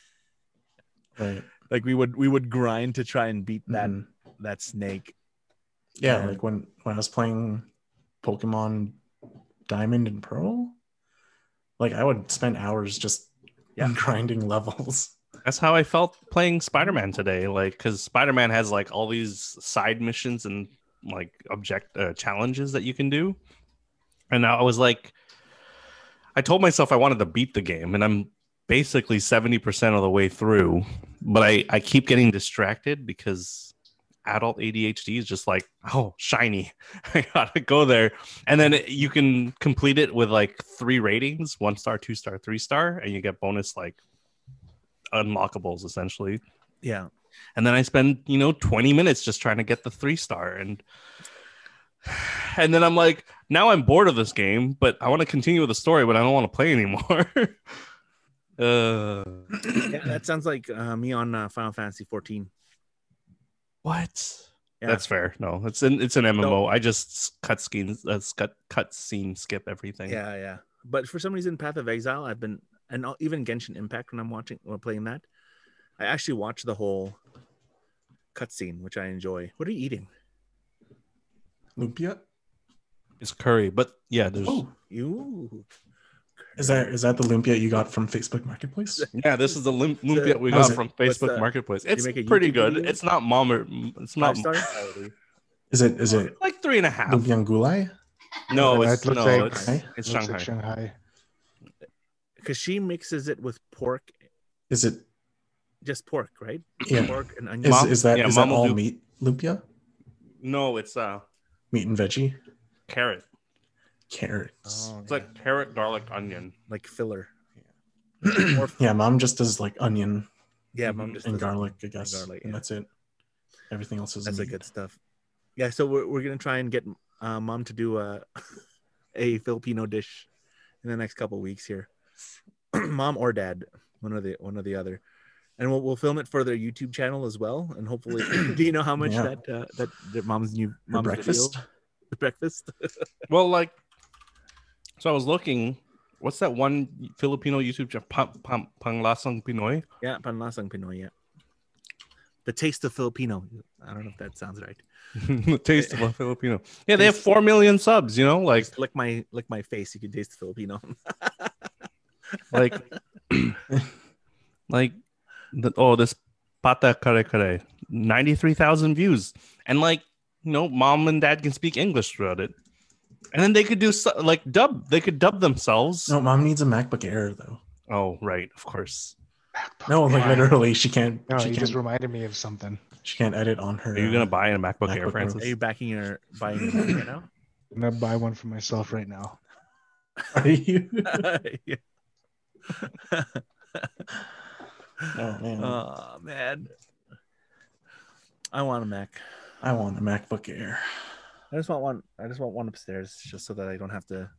Right. like we would we would grind to try and beat that Mhm. that snake. Yeah, Yeah. like when when I was playing Pokemon Diamond and Pearl, like I would spend hours just Yeah. grinding levels. That's how I felt playing Spider-Man today. Like, because Spider-Man has like all these side missions and like object uh, challenges that you can do. And I was like, I told myself I wanted to beat the game, and I'm basically seventy percent of the way through. But I, I keep getting distracted because adult A D H D is just like, oh, shiny. I gotta go there. And then it, you can complete it with like three ratings: one star, two star, three star, and you get bonus like unlockables essentially. Yeah. And then I spend, you know, twenty minutes just trying to get the three star. And and then I'm like, now I'm bored of this game, but I want to continue with the story, but I don't want to play anymore. uh, Yeah, that sounds like uh, me on uh, Final Fantasy fourteen. what? Yeah. That's fair. No, it's an it's an M M O. No. I just cut scenes, uh, cut cut scene, skip everything. Yeah, yeah. But for some reason, Path of Exile, I've been, and I'll- even Genshin Impact when I'm watching or playing that, I actually watch the whole cutscene, which I enjoy. What are you eating? Lumpia? It's curry, but yeah, there's Oh, You. is that is that the Lumpia you got from Facebook Marketplace? yeah. This is the lim- lumpia we How's got it? from What's Facebook the- Marketplace. you It's make a pretty YouTube good. video? It's not mom or it's not Five star? Is it is it like three and a half. Lumpiang Gulai? No, Uh, it's it looks no, like- it's, Right? it's Looks Shanghai. like Shanghai. Because she mixes it with pork, Is it just pork, right? yeah? Pork and onion. Is, Mom- is that yeah, is that Mom will all do- meat lumpia? No, it's uh Meat and veggie? carrot. Carrots. Oh, It's yeah. like carrot, garlic, onion. like filler. Yeah, mom just does like onion Yeah, Mhm. mom just and does garlic, I and guess. garlic, And yeah. that's it. Everything else is That's the meat. good stuff. Yeah, so we're we're gonna try and get uh, mom to do a a Filipino dish in the next couple weeks here. Mom or dad, one or the one or the other, and we'll we'll film it for their YouTube channel as well. And hopefully, do you know how much Yeah. that uh, that that mom's new For mom's breakfast. video- breakfast? Well, like, so I was looking. What's that one Filipino YouTube channel? Pang, Pang, Panglasang Pinoy. Yeah, panlasang Pinoy. Yeah, the taste of Filipino. I don't know if that sounds right. The taste of a Filipino. Yeah, they have four million subs. You know, like, Just lick my lick my face. You can taste the Filipino. like, like, the, oh, this pata kare kare, ninety three thousand views, and like, you know, mom and dad can speak English throughout it, and then they could do so, like dub. They could dub themselves. No, mom needs a MacBook Air though. Oh, right, of course. No, like Yeah. literally, she can't. No, she you can't. just reminded me of something. She can't edit on her. Are you uh, gonna buy a MacBook, Air, MacBook Pro. Francis? Are you backing your buying your Mac right now? I'm gonna buy one for myself right now. Are you? Yeah. Oh man, Oh man, I want a Mac. I want a MacBook Air. I just want one. I just want one upstairs, just so that I don't have to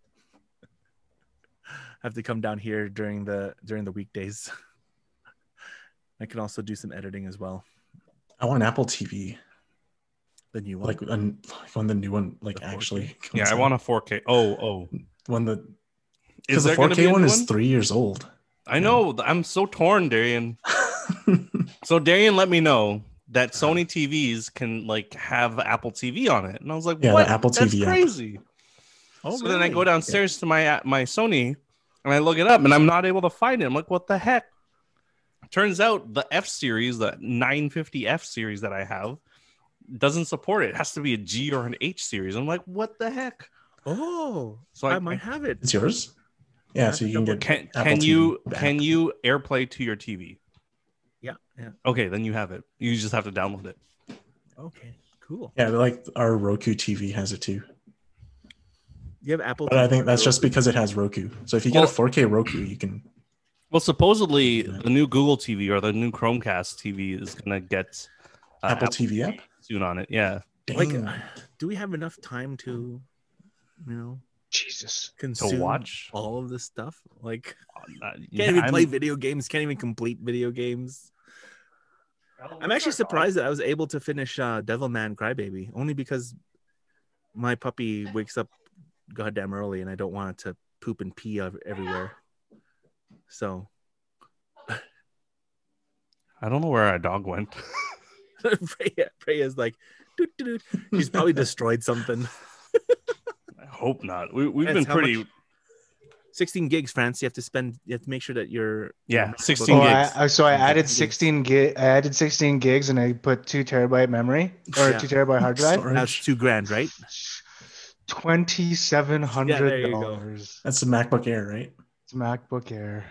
have to come down here during the during the weekdays. I can also do some editing as well. I want an Apple T V, The new one. like, an, like when the new one like The four K? actually. Comes Yeah, I out. want a four K. Oh, oh. when the Is because the there gonna four be K a one new is three years old. I know. I'm so torn, Darian. So Darian let me know that Sony T Vs can like have Apple T V on it, and I was like, Yeah, the "What? Apple That's T V app. crazy." Oh, so then I go really? downstairs to my my Sony, and I look it up, and I'm not able to find it. I'm like, "What the heck?" Turns out the F series, the nine fifty F series that I have, doesn't support it. It has to be a G or an H series. I'm like, "What the heck?" Oh, So I, I, might have it. It's yours. Yeah, Have so to you can double- get can Apple can T V you back. can you AirPlay to your T V? Yeah, yeah. Okay, then you have it. You just have to download it. Okay, cool. Yeah, like our Roku T V has it too. You have Apple. But I T V think that's for just Roku? because it has Roku. So if you get Well- a four K Roku, you can. Well, supposedly the new Google T V or the new Chromecast T V is gonna get uh, Apple T V app? soon on it. Yeah, Like, Dang. do we have enough time to, you know, Jesus. consume watch? all of this stuff? Like, Uh, can't yeah, even I'm- play video games. Can't even complete video games. I'm actually surprised that I was able to finish uh, Devilman Crybaby only because my puppy wakes up goddamn early and I don't want it to poop and pee ev- everywhere. So I don't know where our dog went. Freya, Freya's like, doot, doot, doot. She's probably destroyed something. I hope not. We, we've That's been how pretty. much- sixteen gigs, France. You have to spend. You have to make sure that you're. Yeah, your MacBook- sixteen Oh, I, gigs. I, so I sixteen added gigs. sixteen gig. I added sixteen gigs, and I put two terabyte memory or Yeah. two terabyte hard drive. Storage. That's two grand, right? Twenty seven Yeah, hundred there you go. dollars. That's the MacBook Air, right? It's MacBook Air.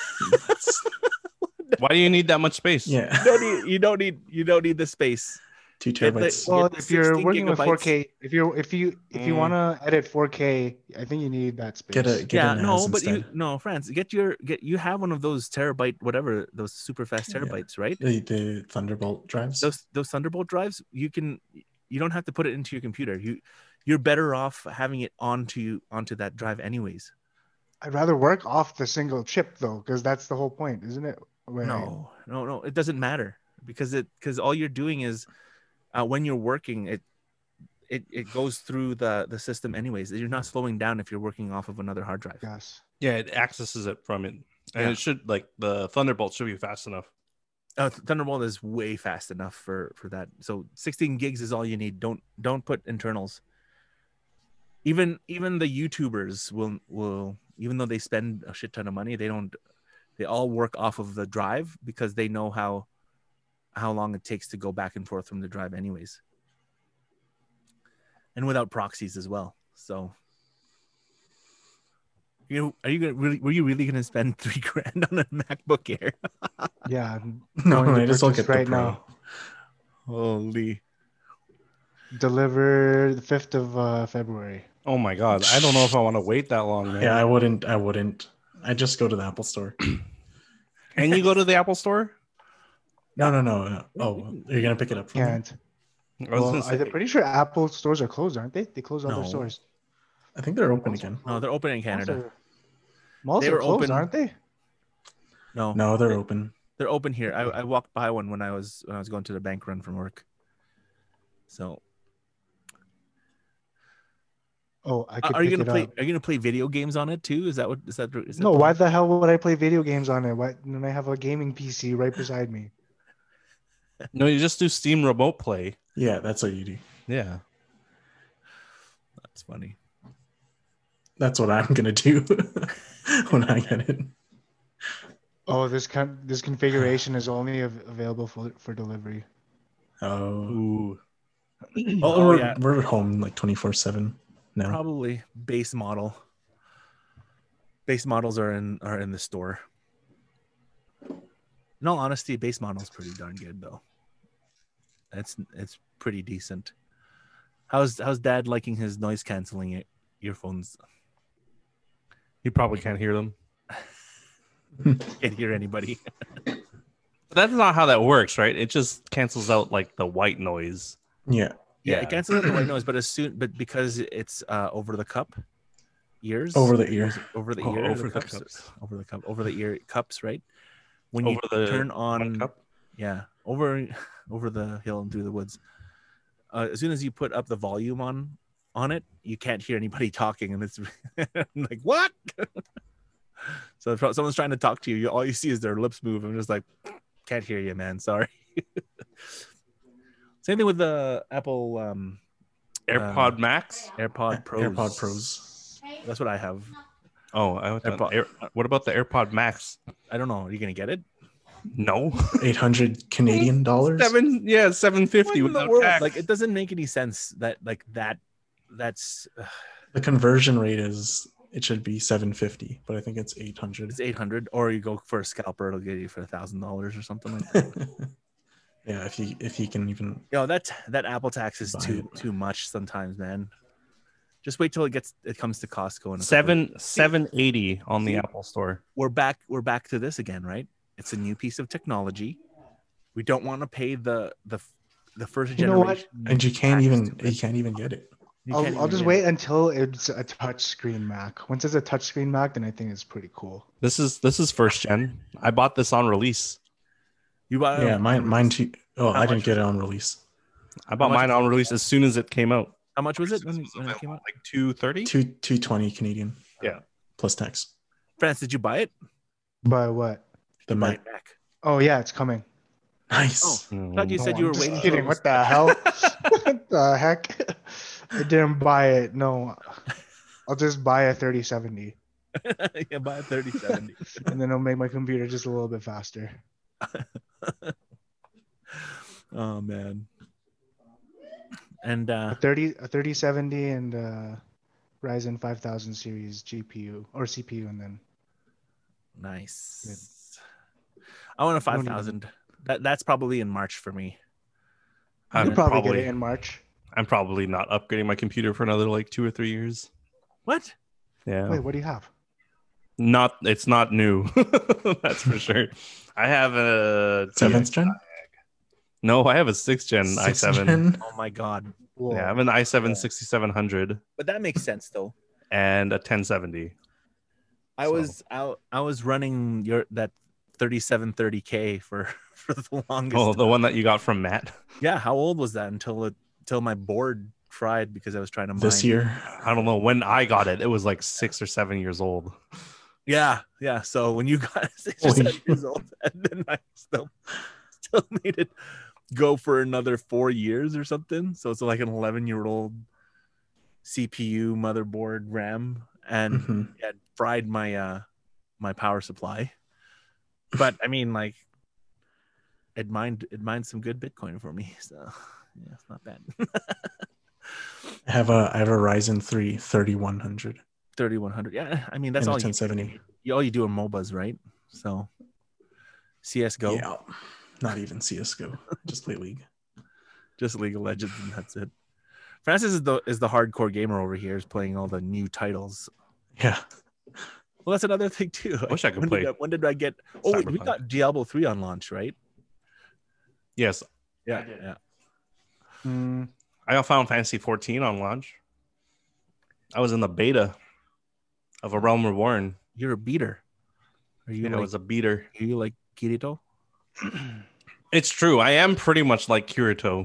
Why do you need that much space? Yeah. You don't need. You don't need. You don't need the space. Two Get the- terabytes. Well, Well, the if you're sixteen working with gigabytes. four K, if you're if you if you Mm. want to edit four K, I think you need that space. Get a get Yeah, a N A no, S but you instead. no, France. Get your get. You have one of those terabyte, whatever those super fast Yeah. terabytes, right? The, the Thunderbolt drives. Those those Thunderbolt drives. You can. You don't have to put it into your computer. You you're better off having it onto onto that drive, anyways. I'd rather work off the single chip though, because that's the whole point, isn't it? Wait, No, no, no. It doesn't matter because it because all you're doing is uh, when you're working, it it it goes through the the system anyways. You're not slowing down if you're working off of another hard drive. Yes. Yeah, it accesses it from it, and Yeah. it should like the Thunderbolt should be fast enough. Uh, Thunderbolt is way fast enough for for that. So sixteen gigs is all you need. Don't don't put internals. Even even the YouTubers will will even though they spend a shit ton of money, they don't. They all work off of the drive because they know how how long it takes to go back and forth from the drive, anyways, and without proxies as well. So. You are you gonna really were you really gonna spend three grand on a MacBook Air? Yeah. I'm No, going to I just look purchase at the right Pro. now. Holy. Deliver the fifth of uh, February. Oh my god, I don't know if I want to wait that long, man. Yeah, I wouldn't. I wouldn't. I just go to the Apple Store. Can you go to the Apple Store? No, no, no. no. Oh, you're gonna pick it up from there? Can't. I was Well, gonna say, I'm pretty sure Apple stores are closed, aren't they? They close all No. their stores. I think they're open again. No, they're open in Canada. Malls are, malls They are were closed, open- aren't they? No, No, they're open. they're open here. I, I walked by one when I was when I was going to the bank run from work. So, Oh, I could are you pick gonna it play? up. Are you gonna play video games on it too? Is that what? Is that? Is that No, the- why the hell would I play video games on it? Why, when I have a gaming P C right beside me? no, you just do Steam Remote Play. Yeah, that's what you do. Yeah. That's funny. That's what I'm gonna do when I get it. Oh, this con- this configuration is only av- available for for delivery. Oh, Ooh. well, Oh, we're, yeah. we're home like twenty-four seven now. Probably base model. Base models are in are in the store. In all honesty, base model is pretty darn good though. It's it's pretty decent. How's how's Dad liking his noise canceling earphones? You probably can't hear them. Can't hear anybody. But that's not how that works, right? It just cancels out like the white noise. Yeah, Yeah, Yeah. it cancels out the white noise, but as soon but because it's uh over the cup ears over the ear. over the Oh, ear over the the cups, cups. over the cup over the ear cups, right? When you Over the turn one on cup? yeah over over the hill and through the woods, uh, as soon as you put up the volume on on it, you can't hear anybody talking, and it's I'm like what. So if someone's trying to talk to you, you all you see is their lips move. I'm just like, can't hear you, man. Sorry. Same thing with the Apple um, AirPod uh, Max. AirPod Pros. AirPod Pros. That's what I have. Oh, I was AirPod- Air, what about the AirPod Max? I don't know. Are you gonna get it? No, eight hundred Canadian dollars. seven. Yeah, seven fifty What in the without world? tax. Like it doesn't make any sense that like that. That's uh, The conversion rate is it should be seven fifty, but I think it's eight hundred. it's eight hundred, or you go for a scalper, it'll get you for a thousand dollars or something like that. Yeah, if you if you can even You know that that Apple tax is Buy too it. too much sometimes, man. Just wait till it gets it comes to Costco and seven seven eighty on the See? Apple Store. We're back. We're back to this again, right? It's a new piece of technology. We don't want to pay the the the first You know what? generation. and you can't tax even to you it. can't even get it. You I'll, can't I'll even just get wait it. until it's a touchscreen Mac. Once it's a touchscreen Mac, then I think it's pretty cool. This is this is first gen. I bought this on release. You buy Yeah, mine mine too. Oh, How I much didn't get it on release. I bought much mine was on release as soon as it came out. How much was it when, when it came out? Like two thirty. Two two twenty Canadian. Yeah. Plus tax. France, did you buy it? But what? The Buy mic. it back. Oh yeah, it's coming. Nice. Oh, I thought you No, said you I'm were just waiting. till kidding. it was- What the hell? What the heck? I didn't buy it. No, I'll just buy a thirty seventy, yeah, buy a thirty seventy. and then it'll make my computer just a little bit faster. Oh man. And A uh thirty, a thirty seventy, and uh, Ryzen five thousand series G P U or C P U, and then nice. I want a don't five even- thousand. That that's probably in March for me. you'll I'm probably, probably get it in March. I'm probably not upgrading my computer for another like two or three years. What? Yeah. Wait, what do you have? Not it's not new. That's for sure. I have a Seventh gen? No, I have a sixth gen i Sixth seven. gen? Oh my god. Whoa. Yeah, I have an i seven Yeah. sixty-seven hundred But that makes sense though. and a ten seventy. I So- was out I was running your that thirty-seven thirty K for for the longest. Oh, the one that you got from Matt. Yeah, how old was that until it until my board fried because I was trying to mine. This year. I don't know when I got it. It was like six or seven years old. Yeah, yeah. So when you got six or Holy- seven years old, and then I still still made it go for another four years or something. So it's like an eleven year old C P U, motherboard, RAM, and Mhm. yeah, fried my uh my power supply. But I mean, like, it mined it mined some good Bitcoin for me. So yeah, it's not bad. I have a I have a Ryzen three thirty-one hundred. thirty-one hundred. Yeah, I mean that's And a all you, ten seventy. you all you do are MOBAs, right? So C S G O, Yeah. Not even C S G O. Just play League. just League of Legends, and that's it. Francis is the is the hardcore gamer over here, is playing all the new titles. Yeah. Well, that's another thing too. I wish I could when play Did I, when did I get? Oh, wait, we Cyberpunk. got Diablo three on launch, right? Yes, Yeah, yeah. Mm, I got Final Fantasy fourteen on launch. I was in the beta of A Realm Reborn. You're a beater. Are you You know, like? was a beater. Are you like Kirito? It's true. I am pretty much like Kirito.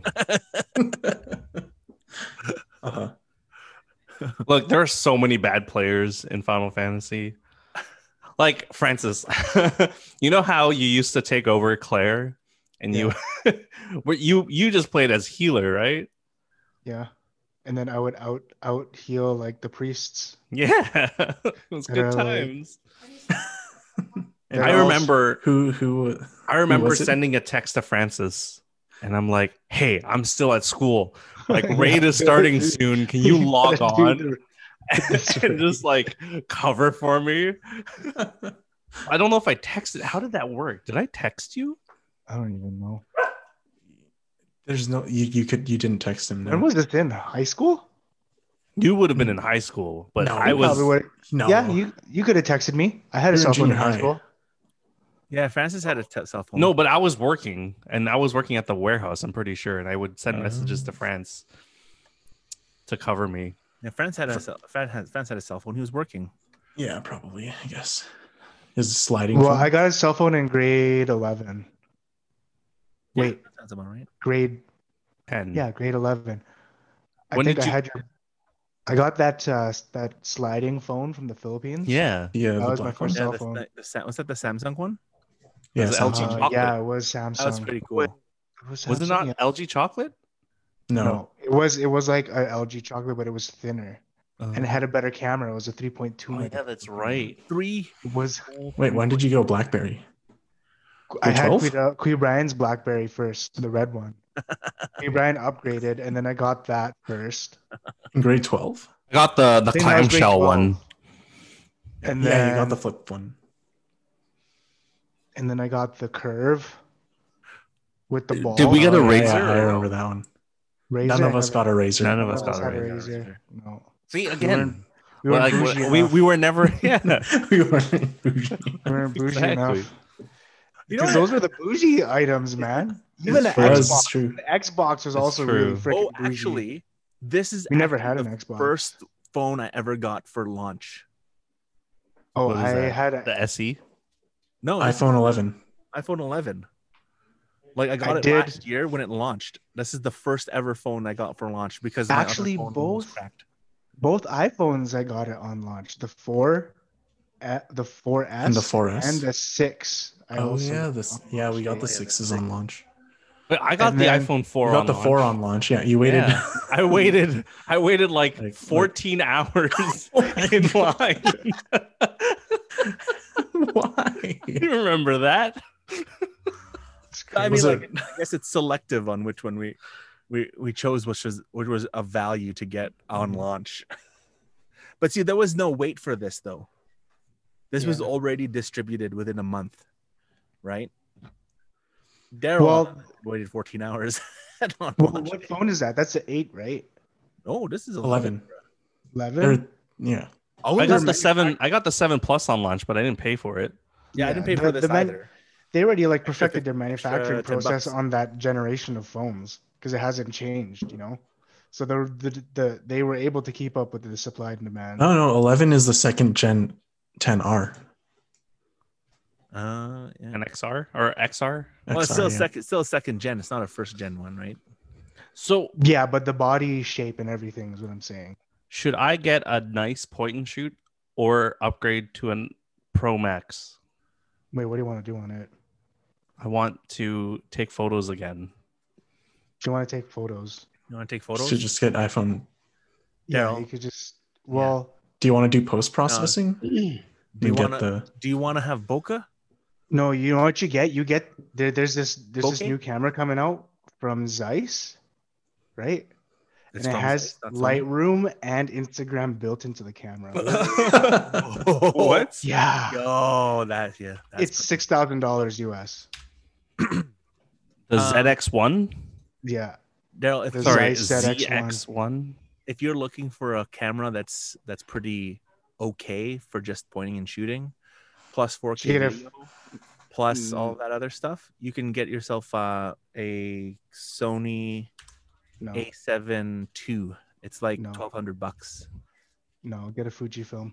Uh-huh. Look, there are so many bad players in Final Fantasy. Like Francis, you know how you used to take over Claire, and you, where you you just played as healer, right? yeah, and then I would out out heal like the priests. Yeah, it was good Uh, times. And I also- remember, Who who I remember was it? sending a text to Francis, and I'm like, "Hey, I'm still at school. Like, raid is starting soon. Can you log on and just like cover for me?" I don't know if I texted. How did that work? Did I text you? I don't even know. there's no you, you could you didn't text him. No. When was this in high school? You would have been in high school, but No, I you was. Probably would. No. Yeah, you you could have texted me. I had a You're in cell phone in junior high high. school. Yeah, Francis had a t- cell phone. No, but I was working, and I was working at the warehouse. I'm pretty sure, and I would send Oh. messages to France to cover me. yeah, France had a cell, France had, France had a cell phone. He was working. Yeah, probably, I guess. Is sliding Well, phone? I got a cell phone in grade eleven. Wait, That sounds about right. grade And yeah, grade eleven. I When think did I you- had your I got that uh, that sliding phone from the Philippines. Yeah. Yeah, That the was my black one. first Yeah, cell the, phone. the, the, Sa- was that the Samsung one? Yeah, Was it L G Samsung. Uh, chocolate? yeah, it was Samsung. That was pretty Wait, cool. it was, Was it Samsung? not Yeah. L G chocolate? No. No, it was it was like a L G chocolate, but it was thinner Uh, and it had a better camera. It was a three point two oh yeah, megapixel. that's camera. right. Three. It was. Wait, when did you go BlackBerry? I had twelve? Kui, Kui Brian's BlackBerry first, the red one. Kui Brian upgraded, and then I got that first. In grade twelve? I got the the I think that was grade clamshell twelve. one. And yeah, then you got the flip one. and then I got the curve with the ball. Did we get a Oh, yeah, razor? yeah, I remember that one. Razor? None of I us never- got a razor. None of none us got a had razor. No. See weren't- again. We were Well, like, bougie we enough. we were never yeah. we weren't bougie. We weren't bougie Exactly. enough. You know Because what? those were the bougie items, man. Even the For us, it's Xbox. true. The Xbox was It's also true. really freaking Oh, bougie. actually, this is We never actually had the an Xbox. first phone I ever got for launch. oh, What was I that? had a, The S E. No, this is iPhone eleven. iPhone eleven. Like I got I it did- last year when it launched. This is the first ever phone I got for launch because my other Actually, phone was both- cracked. both iPhones. I got it on launch. The four, uh, the four S, And the four S? and the six. I Oh also yeah, got this on yeah, we launch got day. the yeah, the sixes six. on launch. But I got And the then- iPhone four. We got on the four launch. on launch. Yeah, you waited. Yeah. I waited. I waited like, Like- fourteen hours in line. Why? You remember that? It's I mean, crazy. Was like, it- I guess it's selective on which one we we we chose, which was which was a value to get on Mm-hmm. launch. But see, there was no wait for this though. This was Yeah. already distributed within a month, right? Daryl Well- waited fourteen hours. on Well, launch what day. phone is that? That's the eight, right? Oh, this is Eleven. Eleven. They're- yeah. Oh, I this got is the seven. I got the seven plus on launch, but I didn't pay for it. Yeah, I didn't pay the- for this the man- either. They already like Extra perfected their fifty- extra manufacturing ten process bucks. on that generation of phones because it hasn't changed, you know. So the, the the they were able to keep up with the supply and demand. No, no, eleven is the second gen ten R. Uh, yeah. An X R or X R. Well, it's X R, still yeah. second, still a second gen. It's not a first gen one, right? So Yeah, but the body shape and everything is what I'm saying. should I get a nice point and shoot or upgrade to an Pro Max? Wait, what do you want to do on it? I want to take photos again. Do you want to take photos? You want to take photos? Should just get iPhone. Yeah, Daryl. you could just well. Do you want to do post processing? Do you and get wanna- the Do you want to have bokeh? No, you know what you get? You get there. There's this. There's this Okay. new camera coming out from Zeiss, right? It's and it from has Zeiss, not Sony. Lightroom and Instagram built into the camera. What? yeah, Oh, that yeah. That's it's six thousand dollars U S. The Um, Z X one? Yeah, Daryl. If, the Sorry, Zeiss Z X Z X one. if you're looking for a camera that's that's pretty okay for just pointing and shooting, plus four K Get a- video, plus Mm. all that other stuff, you can get yourself uh, a Sony no, A seven two. It's like No. twelve hundred bucks. no, get a Fujifilm.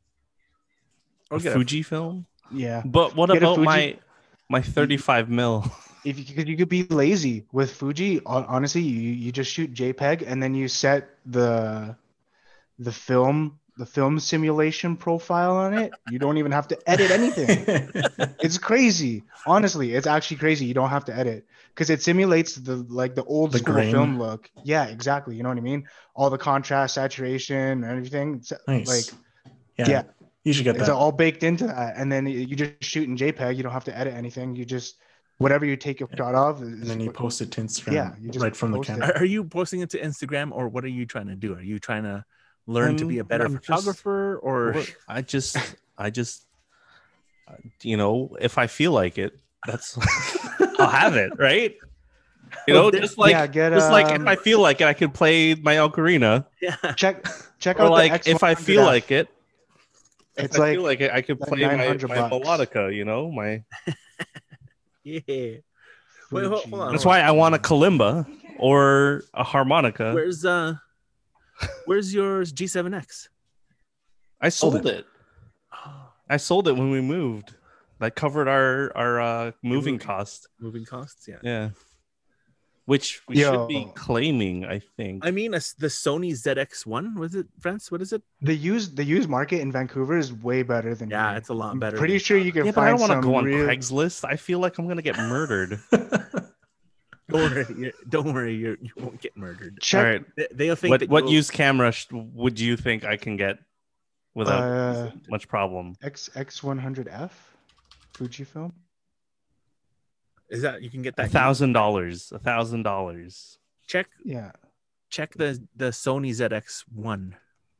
Or A get a- Fujifilm? Yeah, But what Get a about Fuji- my my thirty-five mil? if you could, you could be lazy with Fuji. hon- Honestly, you you just shoot JPEG and then you set the the film the film simulation profile on it. You don't even have to edit anything. It's crazy. Honestly, it's actually crazy. You don't have to edit because it simulates the like the old The school grain. film look. Yeah, exactly. You know what I mean? All the contrast, saturation, and everything. It's, nice. Like yeah, yeah. you should get it's that. all baked into that. And then you just shoot in JPEG. You don't have to edit anything. You just whatever you take a Yeah. shot of. and then you post it to Instagram. Yeah, you just right from the post it. camera. Are, are you posting it to Instagram, or what are you trying to do? Are you trying to learn to be a Um, better I'm just- photographer, or Or I just, I just, uh, you know, if I feel like it, that's, I'll have it, right? You know, Well, just like, yeah, get, just like if um, I feel like it, I could play my ocarina. yeah? check check Or out like, the if I X one hundred feel F. like it, It's if I like feel like it, I could like play my, my nine hundred bucks. melodica. You know, my. Yeah. Wait, hold, hold on. That's why I want a kalimba or a harmonica. Where's uh, where's yours G seven X? I sold Sold it. I sold it when we moved. That covered our our uh, moving moving. cost. Moving costs, yeah. Yeah. which we Yo. should be claiming, I think. I mean, a, the Sony Z X one was it, France? What is it? The used the used market in Vancouver is way better than Yeah, here. it's a lot I'm better. pretty than- sure you can Yeah, but I find don't want to some go on real. Craigslist. I feel like I'm gonna get murdered. Don't worry, you're, don't worry, you're, you won't get murdered. Check. All right. They, they'll think What that what you'll- used camera sh- would you think I can get without Uh, much problem? X X one hundred F, Fujifilm. is that you can get A that thousand dollars. A thousand dollars. check Yeah. check the the Sony Z X one.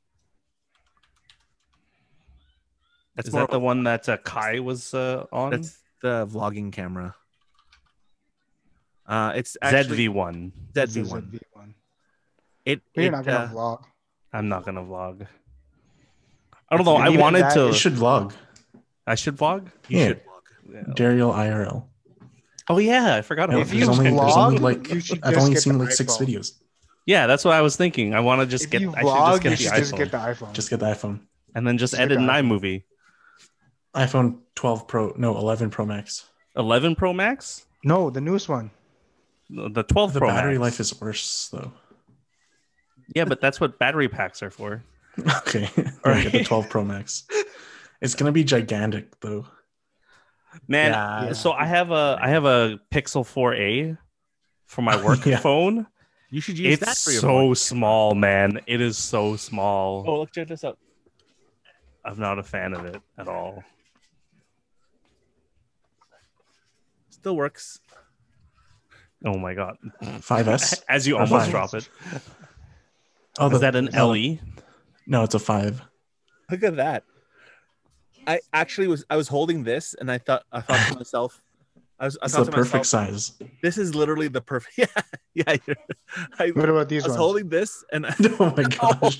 That's Is more that the of a- one that uh, Kai was uh, on? That's the vlogging camera. Uh, it's actually Z V one. Z It's V a one. Z V one. It, But you're it, not gonna uh, vlog. I'm not gonna vlog. I don't know. And I even wanted that to. You should vlog. I should vlog. you Yeah. should vlog. Yeah. Dariel I R L. Oh yeah, I forgot Yeah, about If this. you there's only, there's vlog, only like you should I've just only get seen the like six iPhone. videos. Yeah, that's what I was thinking. I want to just If get. you I vlog, should you just should get the just iPhone get the iPhone. Just get the iPhone. and then just just get edit the an iPhone. iMovie. iPhone twelve Pro, no, eleven Pro Max. eleven Pro Max. No, the newest one. The twelve The Pro battery Max. life is worse though. Yeah, but that's what battery packs are for. Okay, or get the twelve Pro Max. It's gonna be gigantic though. Man, Yeah. so I have a I have a Pixel four A for my work Yeah. phone. You should use that It's for your so vlog. small, man. It is so small. Oh, look, check this out. I'm not a fan of it at all. Still works. Oh my god! five S. As you Or almost five. drop it. Oh, Is that an no, L E? No, it's a five. Look at that. I actually was I was holding this and I thought I thought to myself, I was I It's thought the to perfect myself, size. this is literally the perfect. Yeah, yeah. You're, I, What about I these was ones? holding this and I, Oh my gosh.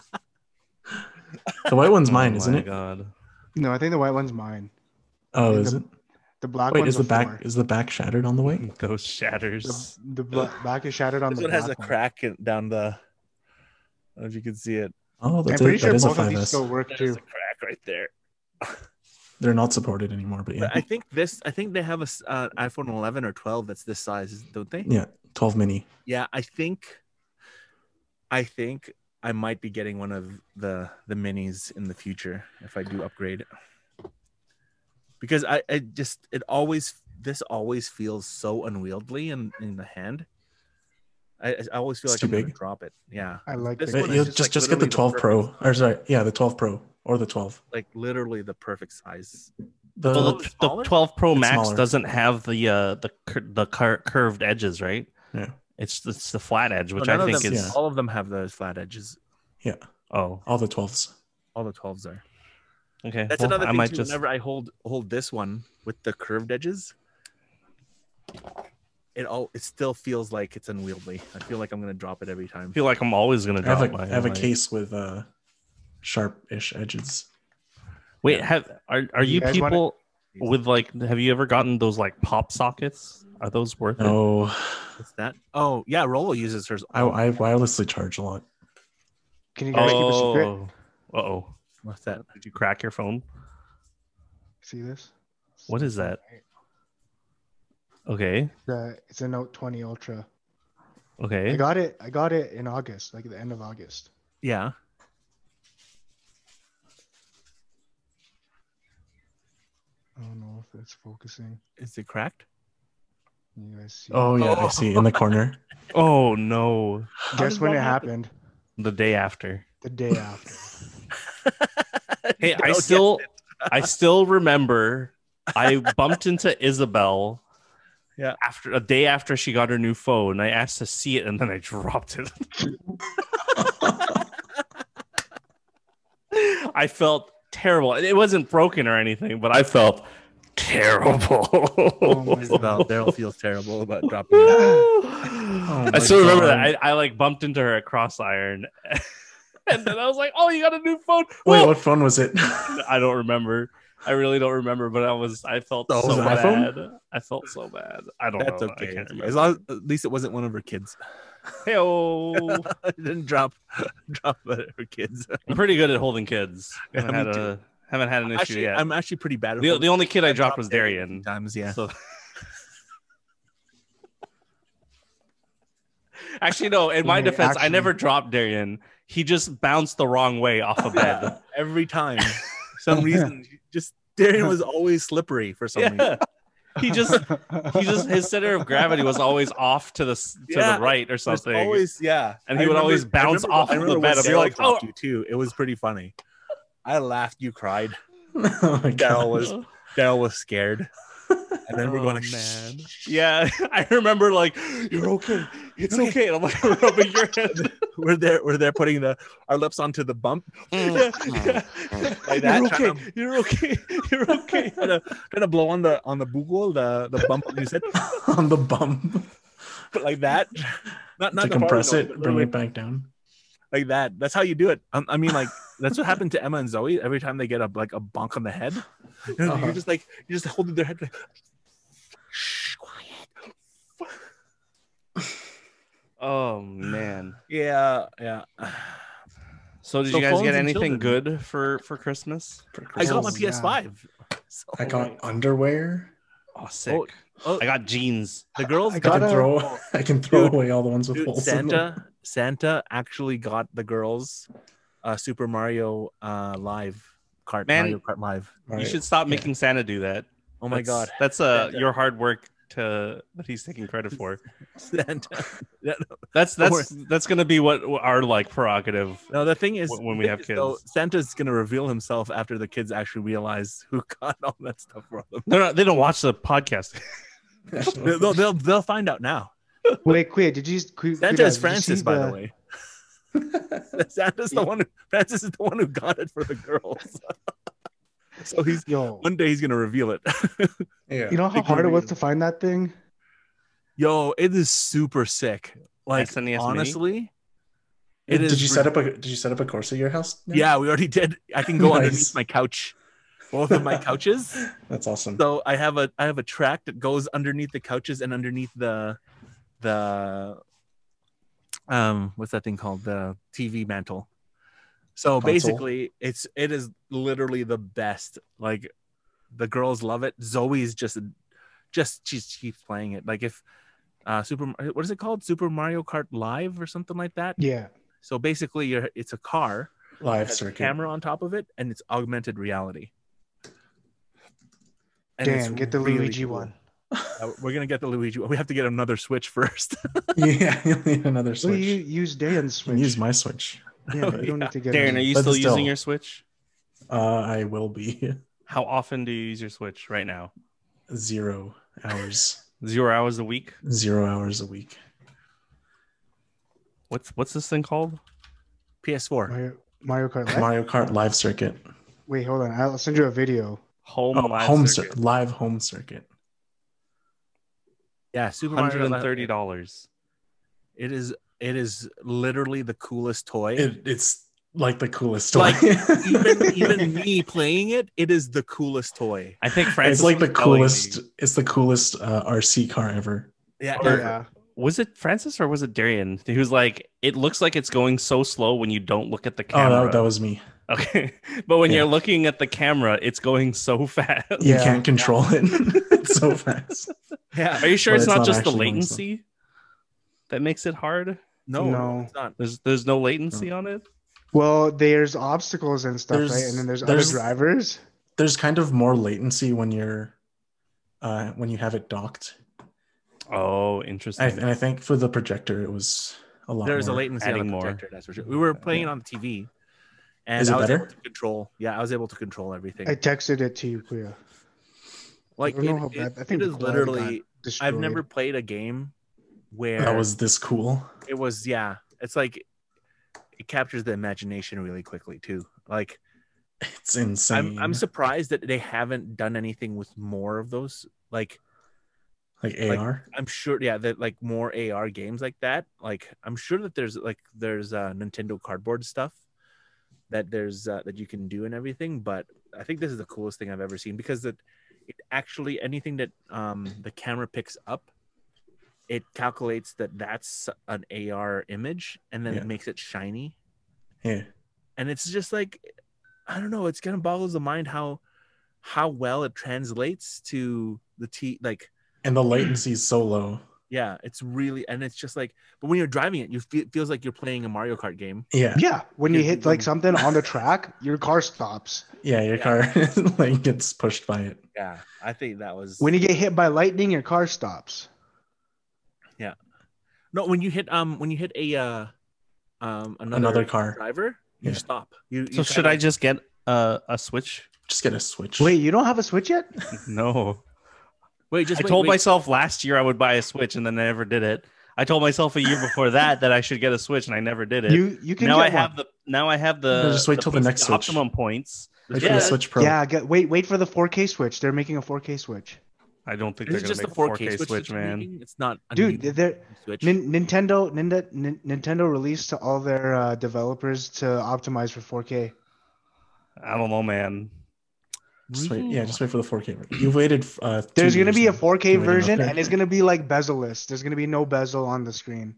The white one's mine, oh isn't my it? God. No, I think the white one's mine. Oh, think is the- it? The black Wait, one's is the back before. is the back shattered on the way? Those shatters. The, the bla- back is shattered on this the one has a black one. crack in- down the. I don't know if you can see it. Oh, I'm that's pretty it. sure That is a both of five these S. still work There's too. a crack right there. They're not supported anymore, but yeah, But I think this. I think they have a s- uh, iPhone eleven or twelve that's this size, don't they? yeah, twelve mini. Yeah, I think. I think I might be getting one of the the minis in the future if I do upgrade. Because I, I just it always this always feels so unwieldy in, in the hand. I, I always feel It's like too I'm gonna big. drop it. Yeah, I like This the But one is you'll just, just like, just get the literally the twelve Pro. perfect Or sorry, yeah, the twelve Pro or the twelve. like literally the perfect size. The Well, Oh, the, it's the smaller? twelve Pro It's Max smaller. doesn't have the uh the cur- the cur- curved edges, right? Yeah. It's it's the flat edge, which So none I of think them, is yeah. all of them have those flat edges. yeah, oh all the twelves. All the twelves are. okay. That's well, another I thing might too. just Whenever I hold hold this one with the curved edges, it all it still feels like it's unwieldy. I feel like I'm gonna drop it every time. feel like I'm always gonna I have drop a my. I have a my- case with uh sharp-ish edges. Wait, have are are You you guys wanna- people with like? Have you ever gotten those like pop sockets? Are those worth it? No, What's that? Oh yeah, Rolo uses hers. I I wirelessly charge a lot. Can you guys keep a secret? Oh, uh oh. What's that? Did you crack your phone? See this? What is that? Okay, The, it's a Note twenty Ultra. I okay. got it. I got it in August, like at the end of August. Yeah. I don't know if it's focusing. Is it cracked? Can you guys see? Oh yeah, Oh. I see in the corner. Oh no, Guess did when that it happen? happened? the day after. The day after. Hey, I Don't still, guess I still remember. I bumped into Isabel. Yeah. After a day after she got her new phone, I asked to see it, and then I dropped it. I felt terrible. It wasn't broken or anything, but I felt terrible. Oh my it. Well, Daryl feels terrible about dropping it. Oh I my still remember God. that. I, I like bumped into her at Cross Iron, and then I was like, "Oh, you got a new phone?" Wait, Whoa! what phone was it? I don't remember. I really don't remember, but I was. I felt Oh, so was it bad. iPhone? I felt so bad. I don't That's know. I okay. can't As remember. long as, at least it wasn't one of her kids. Hey-o. I didn't drop drop uh, her kids. I'm pretty good at holding kids. Yeah, haven't, me had too. a, haven't had an issue Actually, yet. I'm actually pretty bad at the, holding the only kid I I've dropped was Darian a Darian. few times, yeah. So Actually, no. In my Wait, defense, I actually- never dropped Darian. He just bounced the wrong way off a bed. Every time, for some reason, just Darian was always slippery for some reason. Yeah. He just, he just, his center of gravity was always off to the s- to Yeah, the right or Just something. always, yeah. And he I would remember- always I bounce remember- off I of the remember bed. when I'd be like, Daryl dropped oh, you too. It was pretty funny. I laughed. You cried. Oh my Daryl God. was Daryl was scared. And then we're Oh, going, man. Yeah, I remember like, you're okay. It's okay. And I'm like rubbing your head. we're there. We're there putting the our lips onto the bump. Yeah, yeah. Like that, You're trying okay. You're okay. You're okay. trying to, trying to blow on the on the bugle, the the bump on your head, On the bump. like that. Not not To the compress fart it, noise, bring but it back down. like that. That's how you do it. I, I mean, like that's what happened to Emma and Zoe. Every time they get a like a bonk on the head, you know, Uh-huh. you're just like you're just holding their head like, shh, quiet. Oh man. Yeah, yeah. So did So you guys phones get and anything children. good for for Christmas? I got my Oh, P S five. So, I got underwear. Oh, sick. oh, I got jeans. the girls I I got can Gotta- throw. I can throw Dude, away all the ones with dude, holes in them. Santa. Santa actually got the girls uh, Super Mario uh, Live Kart. Man, Mario Kart Live. All You right. should stop Yeah. making Santa do that. Oh my That's- god, That's uh Santa. your hard work to that he's taking credit for. Santa. Yeah, no. That's Don't that's that's gonna be what our like prerogative. No, the thing is, When- when we thing have is, though, kids. Santa's gonna reveal himself after the kids actually realize who got all that stuff for them. They're not, they don't watch the podcast. They'll they'll, they'll, they'll find out now. Wait, Quid, did you? Quid, Santa Quid, is did you Francis, see by the way. Santa's the one. Who, Francis is the one who got it for the girls. So he's Yo, one day he's gonna reveal it. Yeah. you know how hard it was to find that thing? Yo, it is super sick. Like S N E S Mini? honestly, it is. Did you set up a Did you set up a course at your house? now? Yeah, we already did. I can go Nice. underneath my couch, both of my couches. That's awesome. So I have a I have a track that goes underneath the couches and underneath the the um what's that thing called, the T V mantle. So Console? basically, it's it is literally the best. Like the girls love it. Zoe's just just she keeps playing it. Like if uh Super what is it called, Super Mario Kart Live or something like that. Yeah. So basically, you're it's a car, Live has a circuit. camera on top of it, and it's augmented reality. And it's Damn, get the really Luigi cool. one. Uh, we're gonna get the Luigi. We have to get another Switch first. Yeah, you need another So switch. you You use Dan's can Switch. use my switch. Yeah, you don't Yeah. need to get. Darren, a- are you But still, still. using your Switch? Uh, I will be How often do you use your Switch right now? zero hours. Zero hours a week. Zero hours a week. What's what's this thing called? P S four. Mario, Mario Kart. Live? Mario Kart live circuit. Wait, hold on. I'll send you a video. Home Oh, live home circuit. cir- live home circuit. Yeah, Super Hundred Mario. and thirty dollars. It is. It is literally the coolest toy. It, it's like the coolest toy. Like, even even me playing it, it is the coolest toy. I think Francis it's like the was telling coolest. me- It's the coolest uh, R C car ever. Yeah. Or- Yeah. Was it Francis or was it Darian? He was like, it looks like it's going so slow when you don't look at the Oh, camera. that, that was me. Okay, but when Yeah. you're looking at the camera, it's going so fast. You Yeah. can't control it. It's so fast. Yeah. Are you sure But it's, it's not not just the actually going slow. latency that makes it hard? No, No. it's not. There's there's no latency on it. Well, there's obstacles and stuff, There's- right? And then there's, there's- other drivers. There's kind of more latency when you're uh, when you have it docked. Oh, I, interesting. and I think for the projector, it was a lot. There's a more. latency on adding the more. projector. That's for sure. We were playing it on the T V, and Is it I was better? able to control. Yeah, I was able to control everything. I texted it to you, Kuya. like I don't know it, how it- bad- I think it the is quality got literally. I've destroyed. never played a game where That was this cool. it was. Yeah, it's like it captures the imagination really quickly too. Like It's insane. I'm I'm surprised that they haven't done anything with more of those. Like like A R. I'm sure, yeah, that like more A R games like that. Like I'm sure that there's like there's uh, Nintendo cardboard stuff that there's uh, that you can do and everything. But I think this is the coolest thing I've ever seen because it, it actually anything that um, the camera picks up, it calculates that that's an A R image and then Yeah. it makes it shiny. Yeah. And it's just like I don't know. It's kind of boggles the mind how how well it translates to the T like. And the latency is so low. Yeah, it's really, and it's just like, but when you're driving it, you feel, it feels like you're playing a Mario Kart game. Yeah, Yeah, when you Yeah, hit when- like something on the track, your car stops. yeah, your Yeah. car like gets pushed by it. Yeah, I think that was When you get hit by lightning, your car stops. no. When you hit um, when you hit a uh, um, another, Another car. driver, you Yeah. stop. You, So you should kinda- I just get uh, a Switch? Just get a Switch. Wait, you don't have a Switch yet? No. wait? Just I wait, told wait. myself last year I would buy a Switch, and then I never did it. I told myself a year before that that I should get a Switch, and I never did it. You you can now get I have one. the now I have the No, just wait till the P C next Switch. Optimum points. Wait Yeah, for the Switch Pro. Yeah, get, wait wait for the four K Switch. They're making a four K Switch. I don't think Is they're it gonna just the make a four four K K Switch, Switch, that you're man. making? It's not a Dude, new they're Switch. Nin- Nintendo Ninda, Nin- Nintendo released to all their uh, developers to optimize for four K. I don't know, man. Just wait, yeah, just wait for the four K. You've waited. Uh, two There's gonna years be a now. four K You're waiting up version, there. and it's gonna be like bezel-less. There's gonna be no bezel on the screen.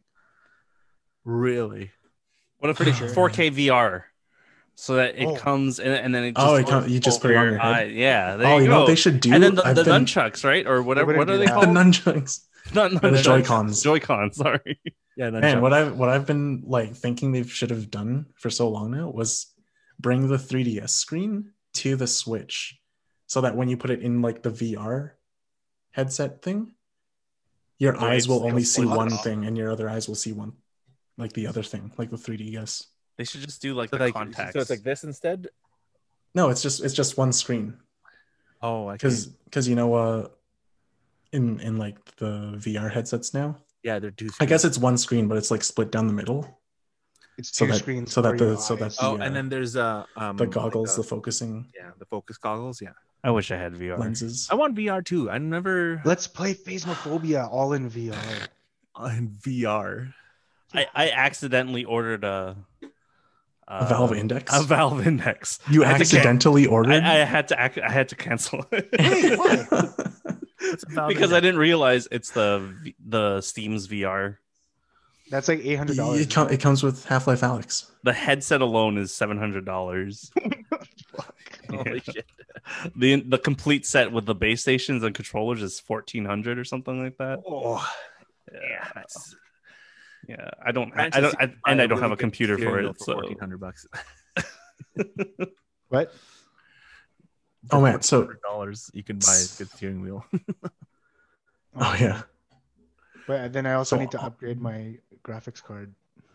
Really? What if Pretty it's sure. four K V R, so that it Oh. comes and, and then it just Oh, it goes come- you just over put it on your head? eye. Yeah, there Oh, you you go. know what they should do? and then the, I've the been- nunchucks, right? Or whatever. wouldn't What are do they that. the called? nunchucks. Not, not the nunchucks. Joy-Cons. Joy-Cons. Sorry. Yeah. Man, nunchucks. what I've what I've been like thinking they should have done for so long now was bring the three D S screen to the Switch, so that when you put it in like the V R headset thing, your Right, eyes will it's like only a see flip one top. thing, and your other eyes will see one, like the other thing, like the three D S. They should just do like So the like, contacts. so it's like this instead. No, it's just it's just one screen Oh, I because because you know uh in in like the V R headsets now, yeah, they're two. I guess it's one screen, but it's like split down the middle. It's So two that- screens. so that for the- your so that eyes. the- Oh, the, and uh, then there's uh um The like, goggles, uh, the focusing yeah, the focus goggles. Yeah, I wish I had V R. lenses. I want V R too. I never Let's play Phasmophobia all in V R. in V R. I, I accidentally ordered a A Valve Index? A Valve Index. You I had to can- accidentally ordered. I, I had to ac- I had to cancel it. Wait, why? What's a Valve because I Index? didn't realize it's the V- the Steam's V R. That's like eight hundred dollars. it, com- it comes with Half-Life Alex. The headset alone is seven hundred dollars. Holy shit. the The complete set with the base stations and controllers is fourteen hundred or something like that. Oh, Yeah, yeah, that's yeah. I don't. I, I don't. I, and I don't have a computer for it. So fourteen hundred bucks. What? Oh, man, so- dollars you can buy a good steering wheel. Oh yeah. But then I also So- need to upgrade my graphics card.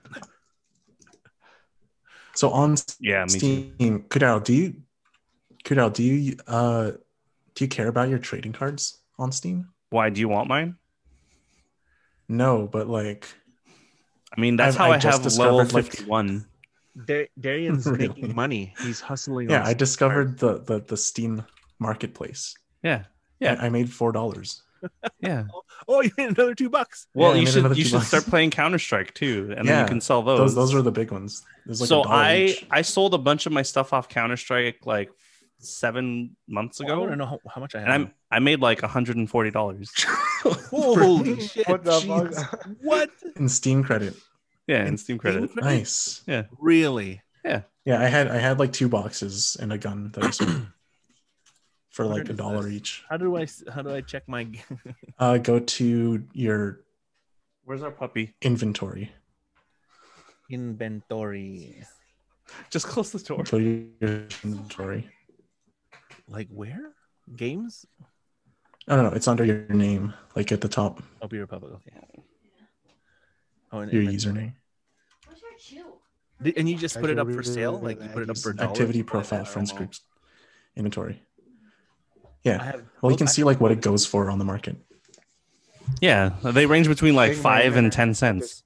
So on yeah, me too. Steam, Kudao, do you Kudao, do you uh do you care about your trading cards on Steam? Why do you want mine? No, but like I mean, that's I've- how I I, just have level discovered, like- fifty-one. Dar- Darian's Really? making money. He's hustling. yeah, on I discovered the the, the Steam marketplace. Yeah, Yeah. I, I made four dollars. yeah. Oh, you made another two bucks. Well, I you made should another you two should bucks. start playing Counter Strike too, and then Yeah, you can sell those. Those those were the big ones. There's like so a dollar I each. I sold a bunch of my stuff off Counter Strike like seven months I ago, want to know how, how much I have. and I'm I made like one hundred and forty dollars. Holy shit! What the jeez. fuck? What? in Steam credit. Yeah, in Steam credit. Nice. Really? Yeah, I had I had like two boxes and a gun that I sold for Where like a does dollar this- each. How do I how do I check my Uh, go to your Where's our puppy? inventory. inventory? Just close the door. Go to your inventory. Like where? Games? No, no, no. It's under your name, like at the top, Oh, Be Republic. Okay. Oh, and your inventory. username. Where's your chew? Did- And you just put it up for Actually, sale? really, Like you put it up Aggies. for a dollar? Activity I profile, don't friends know. groups, inventory. I Yeah. have, Well, you can I see like what it goes for on the market. Yeah, they range between like Bring my five and internet. ten cents.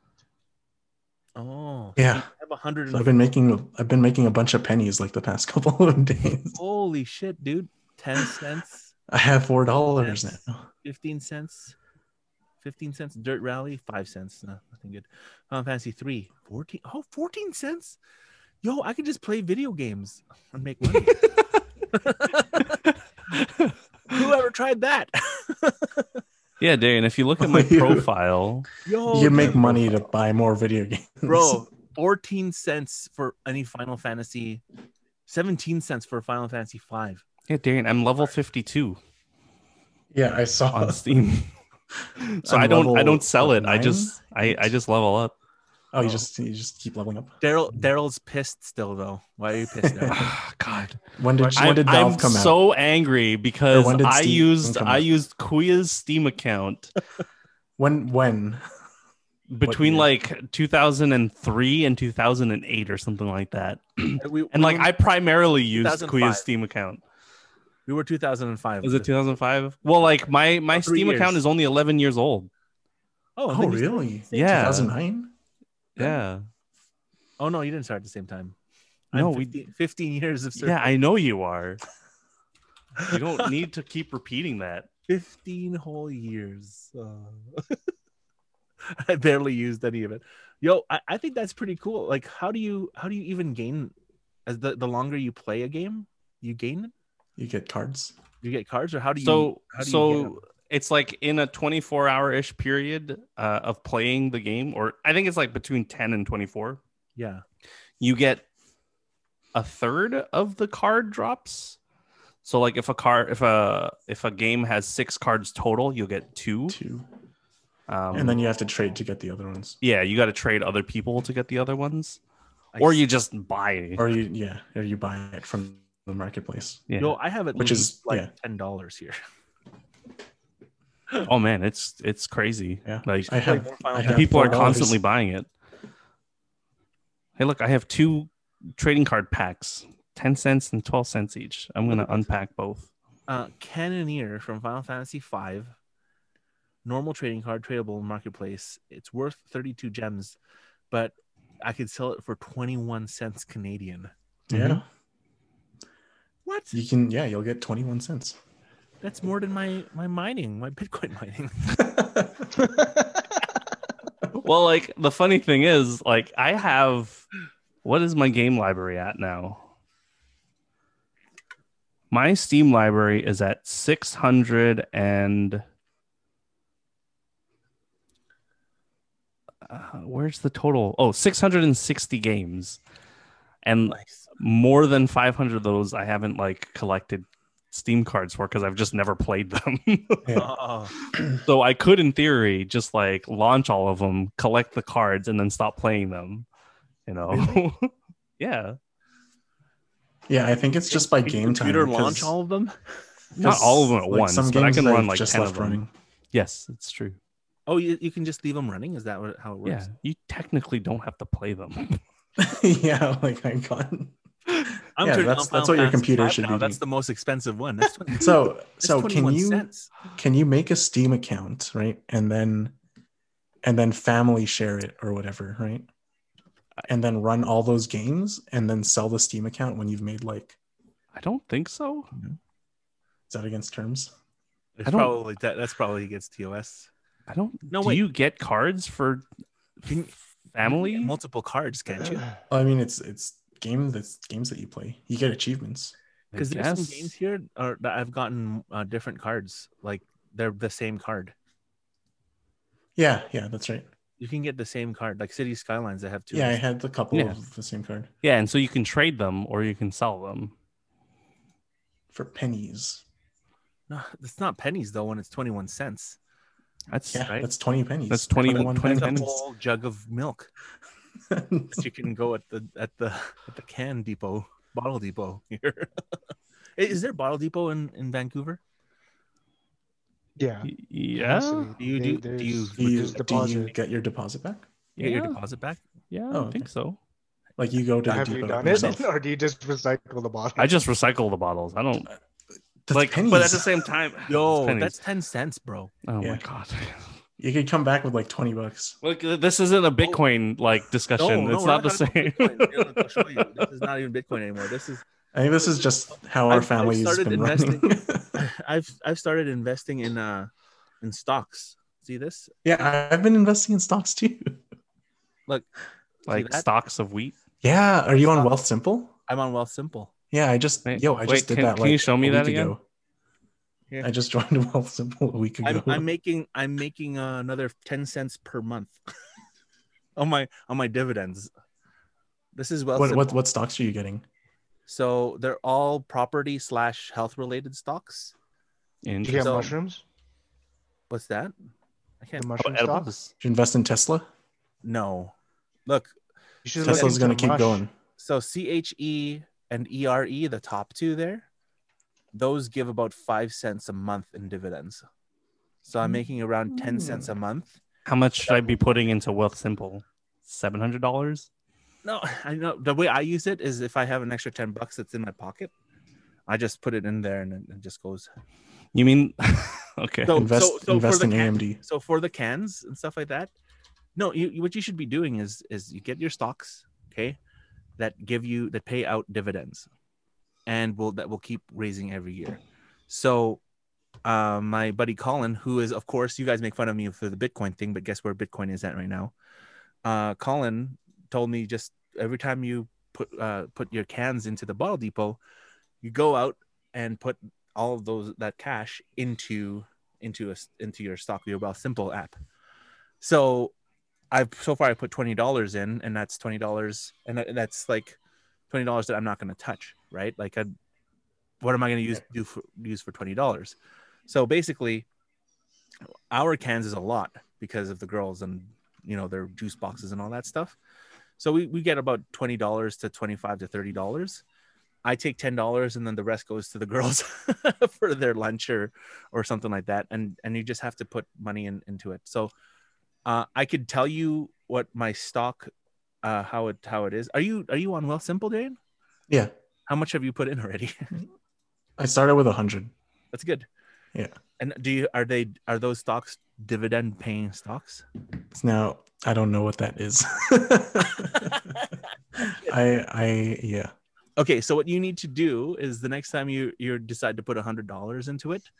Oh, Yeah. I have a hundred. So I've been making I've been making a bunch of pennies like the past couple of days. Holy shit, dude! Ten cents, I have four dollars Yes. now. fifteen cents, fifteen cents. Dirt Rally, five cents. No, nothing good. Final Fantasy three, fourteen. Oh, fourteen cents. Yo, I could just play video games and make money. Whoever tried that? Yeah, Darian, if you look at my You- profile, Yo, You can make dude, money to buy more video games. bro. fourteen cents for any Final Fantasy. seventeen cents for Final Fantasy five. yeah, Darian, I'm level fifty-two Yeah, I saw. on Steam. So I'm I don't I level, don't sell what, it. I nine? just I I just level up. Oh, you Oh. just you just keep leveling up. Daryl Daryl's pissed still though. Why are you pissed, Daryl? God. When did when I'm, did Valve I'm come out? so angry because when did I Steam used come I out? used Kuya's Steam account When when? between year? like two thousand three and two thousand eight or something like that. we, And we like were, I primarily used two thousand five. Kuya's Steam account. we were two thousand five. Was it two thousand five? Well, like my my Oh, three Steam years. account is only eleven years old. Oh, Oh, then you started really? at the same Yeah. time. two thousand nine? Yeah. Oh no, you didn't start at the same time. No, I'm we- fifteen, fifteen years of service. Yeah, I know you are. You don't need to keep repeating that. fifteen whole years. Uh, I barely used any of it. Yo, I, I think that's pretty cool. Like, how do you how do you even gain as the, the longer you play a game, you gain it? You get cards. You get cards, or how do you So how do you get 'em? so it's like in a twenty-four hour ish period uh, of playing the game, or I think it's like between ten and twenty-four. Yeah. You get a third of the card drops. So like if a card if a if a game has six cards total, you'll get two. Two. Um, And then you have to trade to get the other ones. yeah, you got to trade other people to get the other ones, I or see. you just buy. Or you yeah, or you buy it from the marketplace. Yeah. Yo, I have at Which least is- like yeah. ten dollars here. Oh man, it's it's crazy. Yeah. Like I have, more Final I have people are four dollars. constantly buying it. Hey, look, I have two trading card packs, ten cents and twelve cents each. I'm gonna unpack both. Uh, Cannoneer from Final Fantasy five. Normal trading card, tradable marketplace. It's worth thirty-two gems, but I could sell it for twenty-one cents Canadian. Yeah. What? You can yeah, you'll get twenty-one cents. That's more than my my mining, my Bitcoin mining. Well, like the funny thing is, like I have, what is my game library at now? My Steam library is at six hundred and uh, where's the total? Oh, six hundred sixty games. And Nice. more than five hundred of those I haven't like collected Steam cards for because I've just never played them. Oh, So I could, in theory, just like launch all of them, collect the cards, and then stop playing them. You know? Yeah. Yeah, I think it's just by Can your game time. computer 'cause- launch all of them? Not 'cause, all of them at like, once, some but I games can they've run like just ten of left them. running. Yes, it's true. Oh, you, you can just leave them running? Is that what, how it works? Yeah, you technically don't have to play them. Yeah, like I got. I'm Yeah, turning that's- on that's Final what your Fantasy computer five should now. be That's doing. the most expensive one. That's twenty, So that's so can twenty-one you cents. can you make a Steam account, right? And then and then family share it or whatever, right? And then run all those games and then sell the Steam account when you've made like, I don't think so. is that against terms? It's I don't- probably that, that's probably against T O S. I don't. No, do wait. you get cards for Can- family? Multiple cards, can't you? I mean, it's it's games that's games that you play. You get achievements. I Because there's some guess. games here or that I've gotten uh, different cards. Like they're the same card. Yeah, yeah, that's right. You can get the same card. Like City Skylines, I have two. Yeah, I of those. had a couple Yeah. of the same card Yeah, and so you can trade them or you can sell them. for pennies. No, it's not pennies though. When it's twenty-one cents, That's Yeah, right. that's twenty pennies. That's twenty- twenty-one twenty that's a pennies. whole jug of milk that you can go at the at the at the can depot, bottle depot here. Is there bottle depot in in Vancouver? Yeah. Y- Yeah. Do you do- do you- Do you, there's do you deposit. get your deposit back? You get your Yeah. deposit back. Yeah, Oh, I think okay. so. Like you go to the Have depot you done yourself? it, or do you just recycle the bottle? I just recycle the bottles. I don't That's like, pennies. but at the same time, Yo, it's pennies. that's ten cents, bro. oh Yeah. my god. You could come back with like twenty bucks. Look, this isn't a Bitcoin like discussion. No, no, it's we're not the talking about same. Bitcoin. Here, I'll show you. This is not even Bitcoin anymore. This is I think this is just how our I've- I've family has started been investing- running. I've I've started investing in uh in stocks. See this? Yeah, I've been investing in stocks too. Look, like that? stocks of wheat. Yeah, are you on Wealth Simple? I'm on Wealth Simple. Yeah, I just Wait, yo, I wait, just did can- that. can like you show me a that week again? ago. Here. I just joined Wealth Simple a week ago. I'm, I'm making I'm making uh, another ten cents per month on my on my dividends. This is Wealth what, Simple. what what stocks are you getting? So they're all property slash health related stocks. Do you get Interesting. So- mushrooms? What's that? I can't. The mushroom Oh, stock. edibles. Did you invest in Tesla? No, look. You should look Tesla's into gonna keep Mush. going. So C H E and E R E, the top two there, those give about five cents a month in dividends. So I'm making around ten cents a month. How much should I be putting into Wealth Simple? Seven hundred dollars. No, I know the way I use it is if I have an extra ten bucks that's in my pocket, I just put it in there and it it just goes. You mean? Okay. So, Invest- so, so invest for the in can- A M D. So for the cans and stuff like that, no, you, you- what you should be doing is is you get your stocks, okay, that give you that pay out dividends, and will that will keep raising every year. So, uh, my buddy Colin, who is of course you guys make fun of me for the Bitcoin thing, but guess where Bitcoin is at right now? Uh, Colin told me just every time you put uh, put your cans into the bottle depot, you go out and put all of those that cash into into a into your stock your Wealth Simple app. So I've so far I put twenty dollars in, and that's twenty dollars, and that, that's like twenty dollars that I'm not going to touch, right? Like, I, what am I going to use do for, use for twenty dollars? So basically, our cans is a lot because of the girls and you know their juice boxes and all that stuff. So we, we get about twenty dollars to twenty-five to thirty dollars. I take ten dollars and then the rest goes to the girls for their lunch or or something like that. And and you just have to put money in, into it. So uh, I could tell you what my stock, uh, how it how it is. Are you are you on Wealth Simple, Dane? Yeah, How much have you put in already? I started with a hundred. That's good. Yeah. And do you are they are those stocks dividend paying stocks? Now I don't know what that is. I I yeah. Okay, so what you need to do is the next time you you decide to put a hundred dollars into it,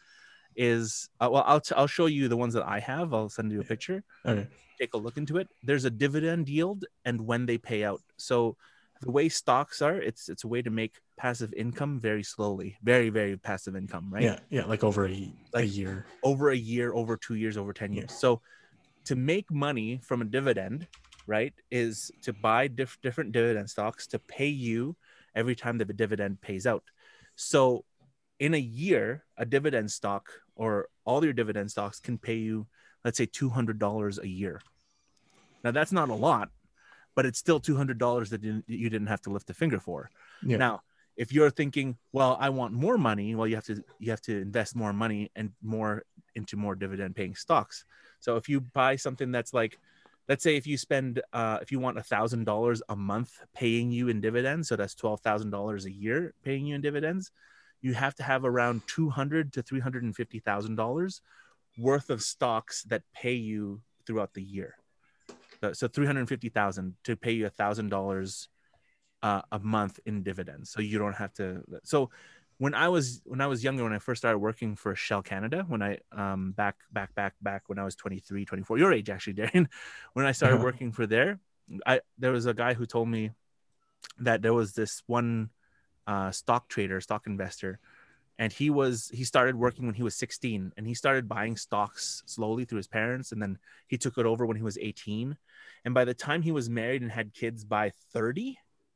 is uh, well I'll t- I'll show you the ones that I have. I'll send you a picture. Okay. Take a look into it. There's a dividend yield and when they pay out. So the way stocks are, it's it's a way to make passive income very slowly, very very passive income, right? Yeah, yeah, like over a, a Like- year. Over a year, over two years, over ten years. Yeah. So to make money from a dividend, right, is to buy diff- different dividend stocks to pay you every time the dividend pays out. So in a year, a dividend stock or all your dividend stocks can pay you, let's say, two hundred dollars a year. Now that's not a lot, but it's still two hundred dollars that you you didn't have to lift a finger for. Yeah. Now, if you're thinking, well, I want more money, well, you have to you have to invest more money and more into more dividend paying stocks. So if you buy something that's like, let's say if you spend uh, if you want a thousand dollars a month paying you in dividends, so that's twelve thousand dollars a year paying you in dividends, you have to have around two hundred to three hundred and fifty thousand dollars worth of stocks that pay you throughout the year. So, so three hundred fifty thousand to pay you a thousand dollars uh, a month in dividends. So you don't have to. So when I was when I was younger, when I first started working for Shell Canada, when I um back back back back when I was twenty-three, twenty-four, your age actually, Darren, when I started Uh-huh. working for there, I there was a guy who told me that there was this one uh, stock trader, stock investor, and he was he started working when he was sixteen, and he started buying stocks slowly through his parents, and then he took it over when he was eighteen, and by the time he was married and had kids by thirty,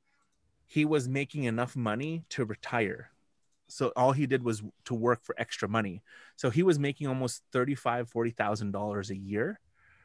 he was making enough money to retire. So all he did was to work for extra money. So he was making almost thirty-five, forty thousand dollars a year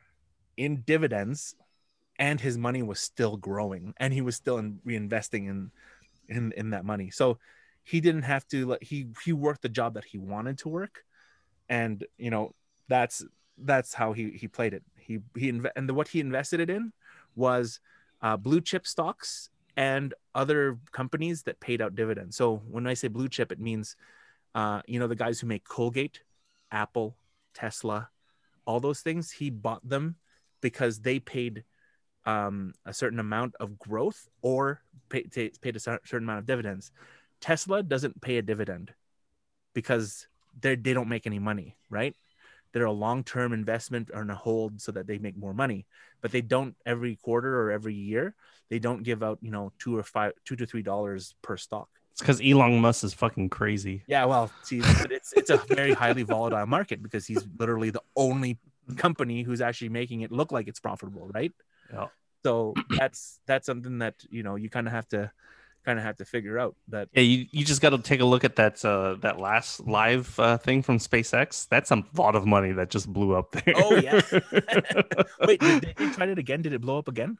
in dividends, and his money was still growing, and he was still in, reinvesting in, in in that money. So he didn't have to like he he worked the job that he wanted to work, and you know that's that's how he he played it. He he inv- and the, what he invested it in was uh, blue chip stocks and other companies that paid out dividends. So when I say blue chip, it means, uh, you know, the guys who make Colgate, Apple, Tesla, all those things. He bought them because they paid um, a certain amount of growth or pay, t- paid a cer- certain amount of dividends. Tesla doesn't pay a dividend because they they don't make any money, right? They're a long-term investment or in a hold so that they make more money, but they don't every quarter or every year. They don't give out, you know, two or five, two to three dollars per stock. It's because Elon Musk is fucking crazy. Yeah, well, see, but it's it's a very highly volatile market because he's literally the only company who's actually making it look like it's profitable, right? Yeah. So that's that's something that you know you kind of have to kind of have to figure out that. Yeah, you, you just got to take a look at that uh, that last live uh, thing from SpaceX. That's a lot of money that just blew up there. Oh yeah. Wait, did they, they tried it again? Did it blow up again?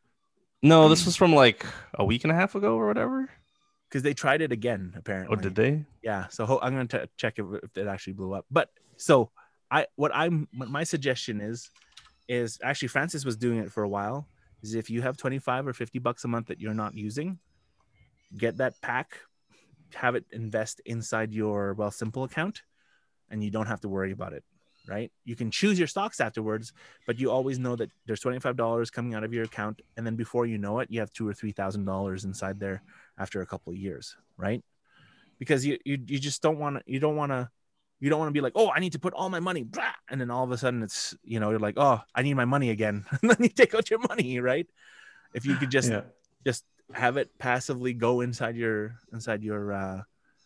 No, this was from like a week and a half ago or whatever. Because they tried it again, apparently. Oh, did they? Yeah. So ho- I'm going to check if, if it actually blew up. But so I, what I'm, what my suggestion is, is actually Francis was doing it for a while. Is if you have twenty-five or fifty bucks a month that you're not using, get that pack, have it invest inside your Wealthsimple account, and you don't have to worry about it. Right? You can choose your stocks afterwards, but you always know that there's twenty-five dollars coming out of your account, and then before you know it, you have two or three thousand dollars inside there after a couple of years, right? Because you you, you just don't want to you don't want to you don't want to be like, oh, I need to put all my money, blah, and then all of a sudden it's, you know, you're like, oh, I need my money again, and then you take out your money, right? If you could just Yeah. just have it passively go inside your inside your uh,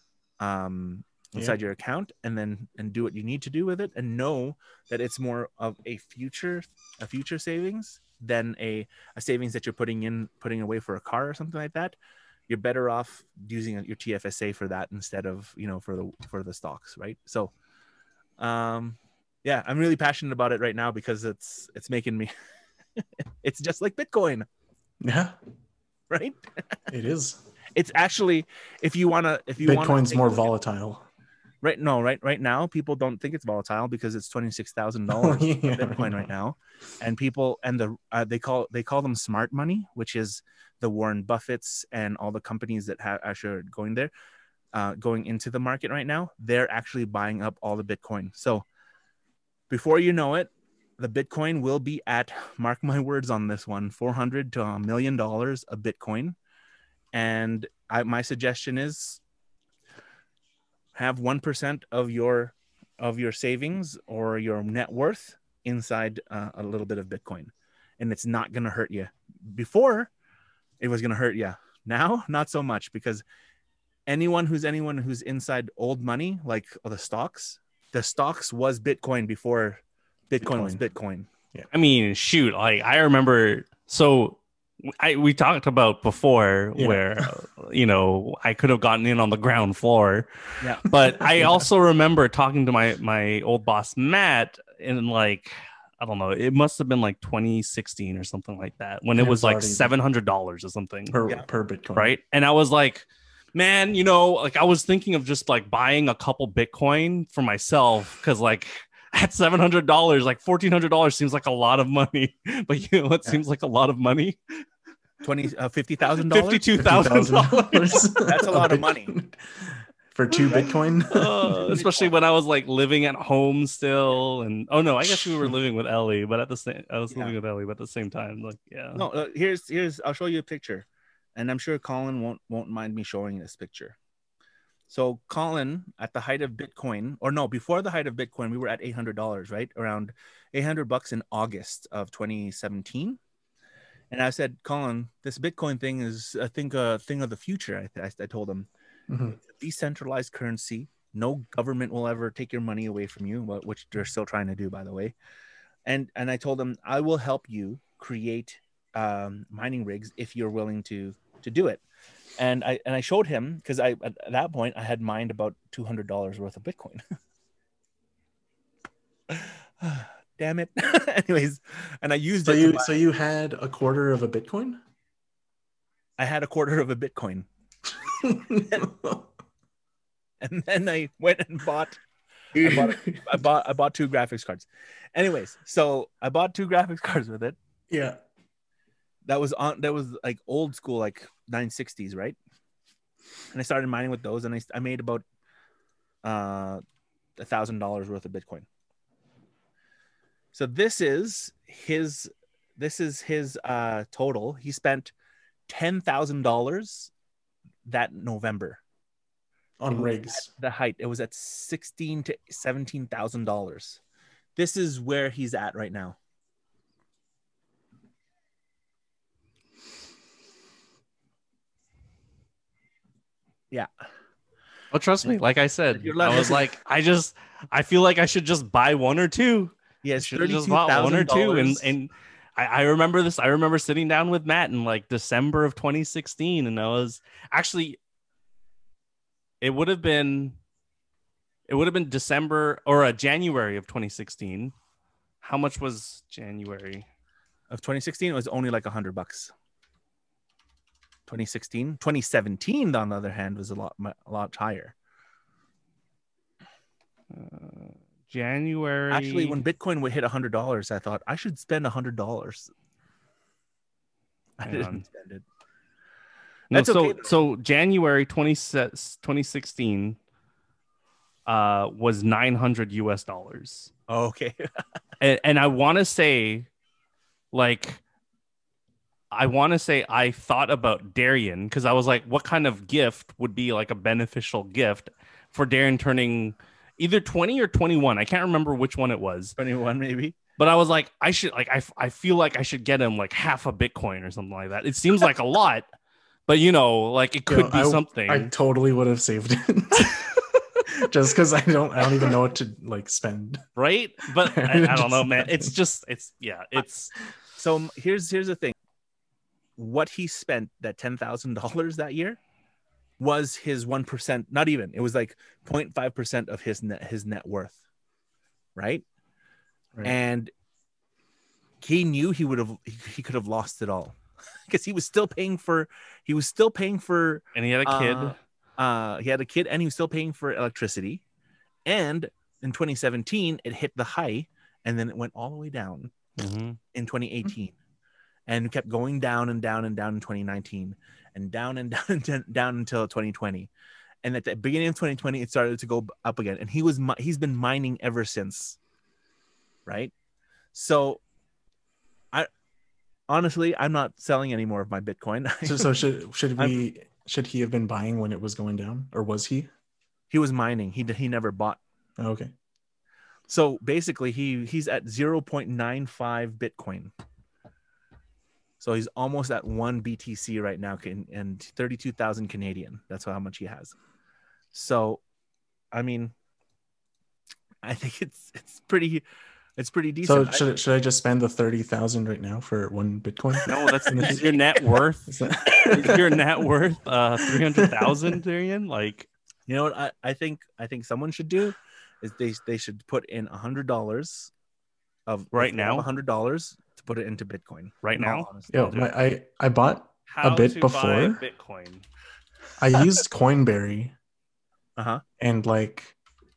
um. inside Yeah. your account, and then and do what you need to do with it, and know that it's more of a future a future savings than a, a savings that you're putting in putting away for a car or something like that. You're better off using your T F S A for that instead of, you know, for the for the stocks, right? So um yeah, I'm really passionate about it right now because it's it's making me it's just like Bitcoin, Yeah, right? it is. It's actually, if you want to if you want Bitcoin's more volatile. Right. No, right. Right now, people don't think it's volatile because it's twenty-six thousand dollars Oh, yeah. Bitcoin right now. And people, and the, uh, they call, they call them smart money, which is the Warren Buffetts and all the companies that have actually are going there, uh, going into the market right now. They're actually buying up all the Bitcoin. So before you know it, the Bitcoin will be at, mark my words on this one, four hundred to a million dollars a Bitcoin. And I, my suggestion is, have one percent of your of your savings or your net worth inside uh, a little bit of Bitcoin, and it's not going to hurt you. Before, it was going to hurt you. Now, not so much, because anyone who's anyone who's inside old money, like the stocks, the stocks was Bitcoin before Bitcoin, Bitcoin. was Bitcoin. I mean, shoot, like I remember. So I we talked about before Yeah. where uh, you know I could have gotten in on the ground floor, Yeah. but I also remember talking to my my old boss Matt in like I don't know, it must have been like twenty sixteen or something like that when it It was was like already- seven hundred dollars or something, per, Yeah. per Bitcoin. right? And I was like, man, you know, like I was thinking of just like buying a couple Bitcoin for myself because like. At seven hundred dollars, like fourteen hundred dollars seems like a lot of money, but you know what Yeah. seems like a lot of money? twenty uh, fifty thousand dollars. Fifty-two thousand dollars. That's a lot of money. For two Bitcoin. Uh, especially when I was like living at home still, and oh no, I guess we were living with Ellie, but at the same, I was Yeah. living with Ellie, but at the same time, like yeah, No, uh, here's here's I'll show you a picture, and I'm sure Colin won't won't mind me showing this picture. So Colin, at the height of Bitcoin, or no, before the height of Bitcoin, we were at eight hundred dollars, right? Around eight hundred bucks in August of twenty seventeen. And I said, Colin, this Bitcoin thing is, I think, a thing of the future. I, I, I told him, Mhm. it's a decentralized currency. No government will ever take your money away from you, wh- which they're still trying to do, by the way. And and I told him, I will help you create um, mining rigs if you're willing to to do it. And I and I showed him, because I at that point I had mined about two hundred dollars worth of Bitcoin. Damn it. Anyways, and I used So it. to you buy- so you had a quarter of a Bitcoin? I had a quarter of a Bitcoin, and then I went and bought. I bought, I bought I bought two graphics cards. Anyways, so I bought two graphics cards with it. Yeah. That was on that was like old school, like nine sixties, right? And I started mining with those, and I, I made about uh a thousand dollars worth of Bitcoin. So this is his this is his uh total. He spent ten thousand dollars that November. On It was rigs. at the height, it was at sixteen to seventeen thousand dollars. This is where he's at right now. Yeah. well, trust me, like I said, You're I lucky. was like, I just, I feel like I should just buy one or two. He I has should have just thirty-two bought one or thousand two, and dollars. and I, I remember this. I remember sitting down with Matt in like December of twenty sixteen, and I was actually, it would have been, it would have been December or a January of twenty sixteen. How much was January of twenty sixteen? It was only like a hundred bucks. twenty sixteen, twenty seventeen, on the other hand, was a lot, a lot higher. Uh, January. Actually, when Bitcoin would hit a hundred dollars, I thought I should spend a hundred dollars. I Hang didn't on. spend it. No, That's so okay, though. so January twenty sixteen uh, was nine hundred U S dollars. Oh, okay. And, and I want to say, like, I want to say I thought about Darian because I was like, what kind of gift would be like a beneficial gift for Darian turning either twenty or twenty-one? I can't remember which one it was. twenty-one, maybe. But I was like, I should like, I, I feel like I should get him like half a Bitcoin or something like that. It seems like a lot, but you know, like it could You know, be I- something. I totally would have saved it. Just because I don't I don't even know what to like spend. Right, but I, I don't know, Just- man. It's just, it's yeah, it's So um, here's here's the thing. What he spent that ten thousand dollars that year was his one percent. Not even. It was like zero point five percent of his net his net worth, right? Right. And he knew he would have he, he could have lost it all because he was still paying for he was still paying for and he had a kid. Uh, uh he had a kid and he was still paying for electricity. And in twenty seventeen it hit the high and then it went all the way down Mhm. in twenty eighteen and kept going down and down and down in twenty nineteen and down and down and down until twenty twenty. And at the beginning of twenty twenty it started to go up again, and he was mi- he's been mining ever since, right? So I honestly I'm not selling any more of my Bitcoin. So, so should should we should he have been buying when it was going down, or was he? He was mining. He he never bought. Oh, okay. So basically, he he's at zero point nine five Bitcoin. So he's almost at one B T C right now, can- and thirty-two thousand Canadian. That's how much he has. So, I mean, I think it's it's pretty it's pretty So decent. should should I just spend the thirty thousand right now for one Bitcoin? No, that's is your net worth. Is that- Is your net worth uh three hundred thousand, Darian? Like, You know what I, I think I think someone should do is they they should put in a hundred dollars of Right now? a hundred dollars to put it into Bitcoin Right In all now? honesty. Yo, my, I I bought how bit to before. buy Bitcoin. I used Coinberry Uh-huh. and like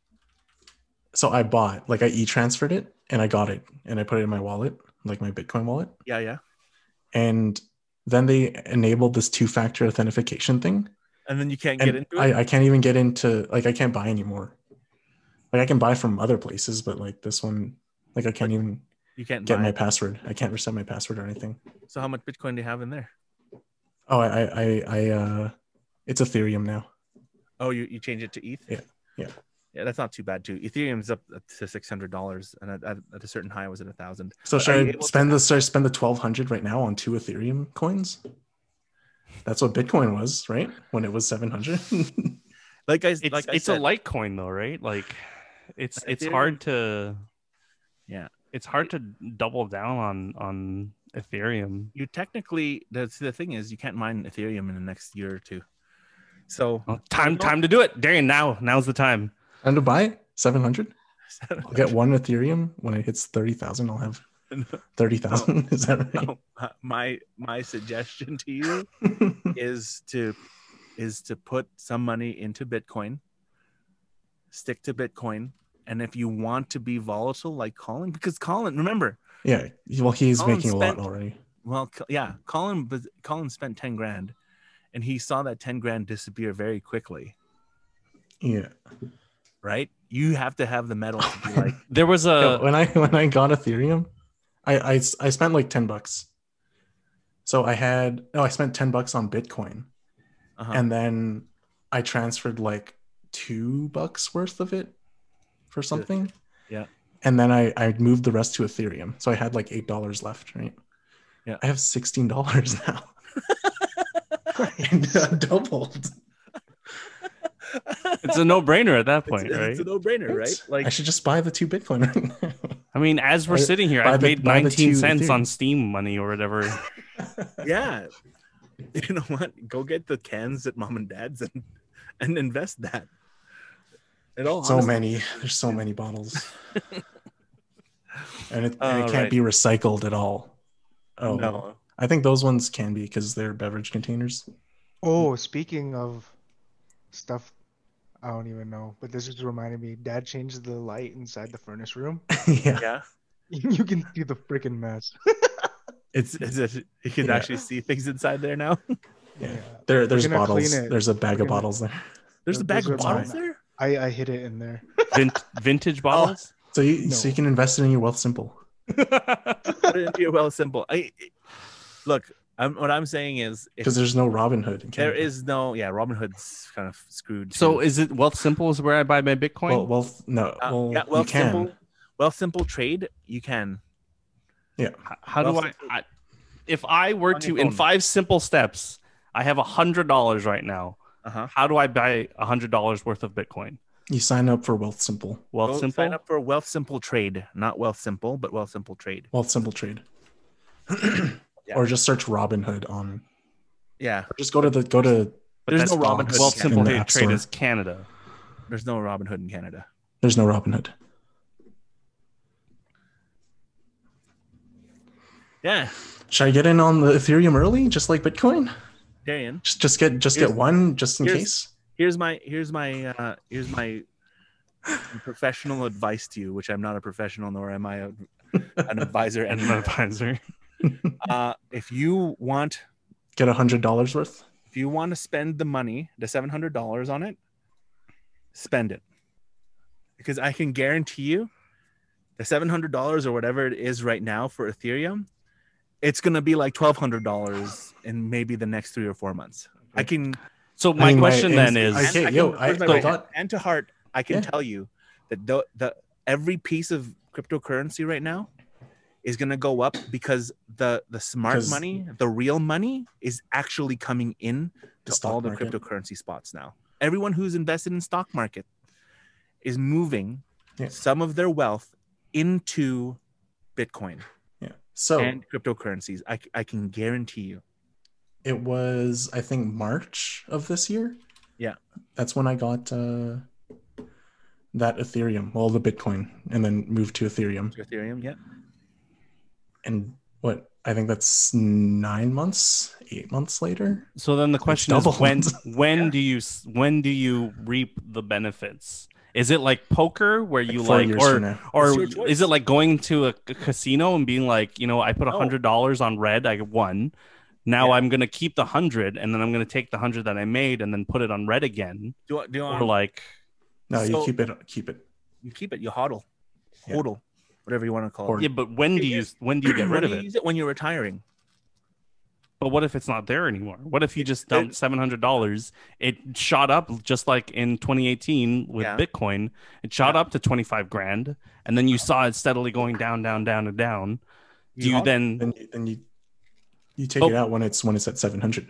so I bought like I e-transferred it and I got it and I put it in my wallet, like my Bitcoin wallet. Yeah, yeah. And then they enabled this two-factor authentication thing. And then you can't And get into it. I, I can't even get into like I can't buy anymore. Like I can buy from other places, but like this one, like I can't even You can't get buy my it. password. I can't reset my password or anything. So how much Bitcoin do you have in there? Oh, I, I, I, I uh, it's Ethereum now. Oh, you, you change it to E T H? Yeah, yeah. Yeah, that's not too bad too. Ethereum's up to six hundred dollars, and at, at, at a certain high, it was at a thousand. So Are should you I able to- spend the should I spend the twelve hundred right now on two Ethereum coins? That's what Bitcoin was, right? When it was seven hundred. Like I, It's like I it's said, a Litecoin though, right? Like, it's it's Ethereum- hard to Yeah. it's hard to double down on on Ethereum. you technically that's the thing is you can't mine Ethereum in the next year or two. So Well, time time to do it, Darian. Now now's the time. And to buy seven hundred. I'll get one Ethereum when it hits thirty thousand. I'll have thirty thousand. Is that right? no, uh, my my suggestion to you is to is to put some money into Bitcoin, stick to Bitcoin, and if you want to be volatile like Colin, because Colin, remember, Yeah. Well, he's Colin making a lot spent- already. well, Co- yeah, Colin, but Colin spent ten grand, and he saw that ten grand disappear very quickly, Yeah. right? You have to have the metal to be like, There was Yo, a when I when I got Ethereum, I, I I spent like ten bucks. So I had no, I spent ten bucks on Bitcoin, uh-huh. and then I transferred like two bucks worth of it for something. Yeah. And then I I moved the rest to Ethereum, so I had like eight dollars left. Right. Yeah. I have sixteen dollars now. And I doubled. it's a no brainer at that point, it's, right? it's a no-brainer, right? Like I should just buy the two Bitcoin right now. I mean, as we're Buy- sitting here, buy I've the- made buy the nineteen two cents on Ethereum. Steam money or whatever. Yeah. You know what? Go get the cans at mom and dad's and and invest that. It all So honestly- many. There's so many bottles. and it, and All it can't right. be recycled at all. Oh, No. I think those ones can be because they're beverage containers. Oh, speaking of stuff, I don't even know, but this just reminded me. Dad changed the light inside the furnace room. yeah. Yeah. You can see the freaking mess. It's, it's a, you can Yeah. actually see things inside there now. Yeah. There, there's gonna clean bottles. it. There's a bag We're of gonna- bottles there. There's a Those bag are of bottles mine. there. I I hid it in there. Vin- vintage bottles. So you, so No. you can invest it in your Wealth Simple. Put it into your well simple. I look. I'm, what I'm saying is, if Because there's no Robin Hood in there Canada. is no, yeah, Robin Hood's kind of screwed. So too. is it Wealth Simple is where I buy my Bitcoin? Well, wealth, no. Uh, well, yeah, you Wealth can. Simple, Wealth Simple trade. You can. H- How do Wealth I, Simple- I? If I were On to, your in phone. five simple steps, I have a hundred dollars right now. Uh huh. How do I buy a hundred dollars worth of Bitcoin? You sign up for Wealth Simple. Wealth Go Simple. sign up for Wealth Simple trade, not Wealth Simple, but Wealth Simple trade. Wealth Simple Trade. Yeah. Or just search Robin Hood on. Yeah, Or just go to the go to. But There's that's no Robin Hood Wealth in Simple Canada. Trade App Trade Store. is Canada. there's no Robin Hood in Canada. There's no Robin Hood. Yeah, Should I get in on the Ethereum early, just like Bitcoin? Darian. Just just get just Here's- get one, just in here's- case. Here's my here's my uh here's my professional advice to you, which I'm not a professional nor am I a, an advisor. And And an advisor. uh, if you want Get a hundred dollars worth. if you want to spend the money, the seven hundred dollars on it, spend it, because I can guarantee you, the seven hundred dollars or whatever it is right now for Ethereum, it's gonna be like twelve hundred dollars in maybe the next three or four months. I can. So my mean, my question ins- then is, I- Okay, and yo, can- I- where's my I brain? thought- and to heart, I can Yeah. tell you that the, the every piece of cryptocurrency right now is going to go up because the the smart 'Cause- money, the real money, is actually coming in The to stock all the market. cryptocurrency spots now. Everyone who's invested in stock market is moving Yeah. some of their wealth into Bitcoin Yeah. So and cryptocurrencies. I, I can guarantee you. it was, I think, March of this year. Yeah. That's when I got uh, that Ethereum, well, the Bitcoin, and then moved to Ethereum. Ethereum, yeah. And what? I think that's nine months, eight months later. so then the question is, doubled. when when do you s- when do you reap the benefits? Is it like poker where you four like, years or from now. or It's your choice. is it like going to a, c- casino and being like, you know, I put a No. hundred dollars on red, I won. Now Yeah. I'm gonna keep the hundred, and then I'm gonna take the hundred that I made and then put it on red again, Do, you- do you or want like, No, you So- keep it. Keep it. you keep it, you hodl, Yeah. hodl, whatever you want to call Or- it. yeah, but when do you when do you get When rid of do you it? use it when you're retiring. But what if it's not there anymore? What if you just There- dumped seven hundred dollars? It shot up just like in twenty eighteen with Yeah. Bitcoin. It shot Yeah. up to twenty five grand, and then you saw it steadily going down, down, down, and down. Do you hodl? then? Then you, then you you take Oh. it out when it's when it's at seven hundred.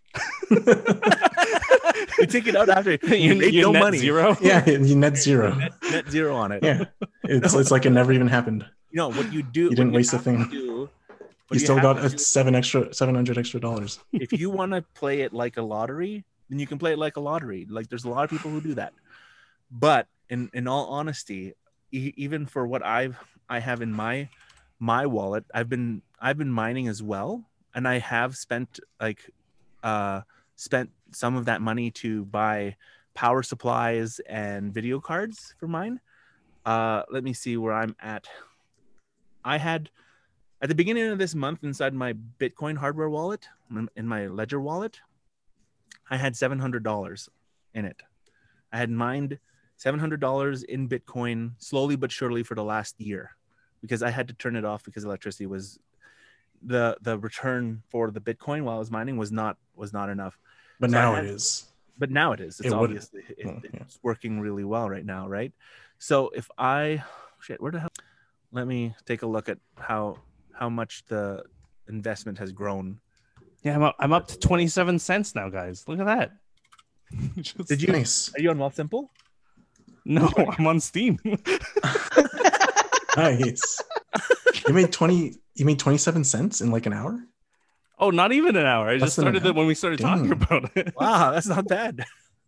You take it out after you, you, made you no net money. zero. Yeah, you net zero. Net, net zero on it. Yeah, it's it's like it never even happened. You know what you do. You didn't what waste a have to thing. do- what You still have got to a do- seven extra, seven hundred extra dollars. if you want to play it like a lottery, then you can play it like a lottery. Like there's a lot of people who do that. But in in all honesty, e- even for what I've I have in my my wallet, I've been I've been mining as well, and I have spent like uh spent some of that money to buy power supplies and video cards for mine. Uh, let me see where I'm at. I had at the beginning of this month inside my Bitcoin hardware wallet, in my Ledger wallet, I had seven hundred dollars in it. I had mined seven hundred dollars in Bitcoin slowly but surely for the last year because I had to turn it off because electricity was the the return for the Bitcoin while I was mining was not was not enough. But So I now had- it is. But now it is. It's It would- obviously it, well, yeah. it's working really well right now, right? So if I shit, where the hell? Let me take a look at how how much the investment has grown. Yeah, I'm up, I'm up to twenty seven cents now, guys. Look at that. Just- Did you? Nice. Are you on Wealth Simple? No, I'm on Steam. Nice. You made twenty. You made twenty-seven cents in like an hour. Oh, not even an hour. I Less just than an started it hour? when we started talking Dang. about it. Wow, that's not bad.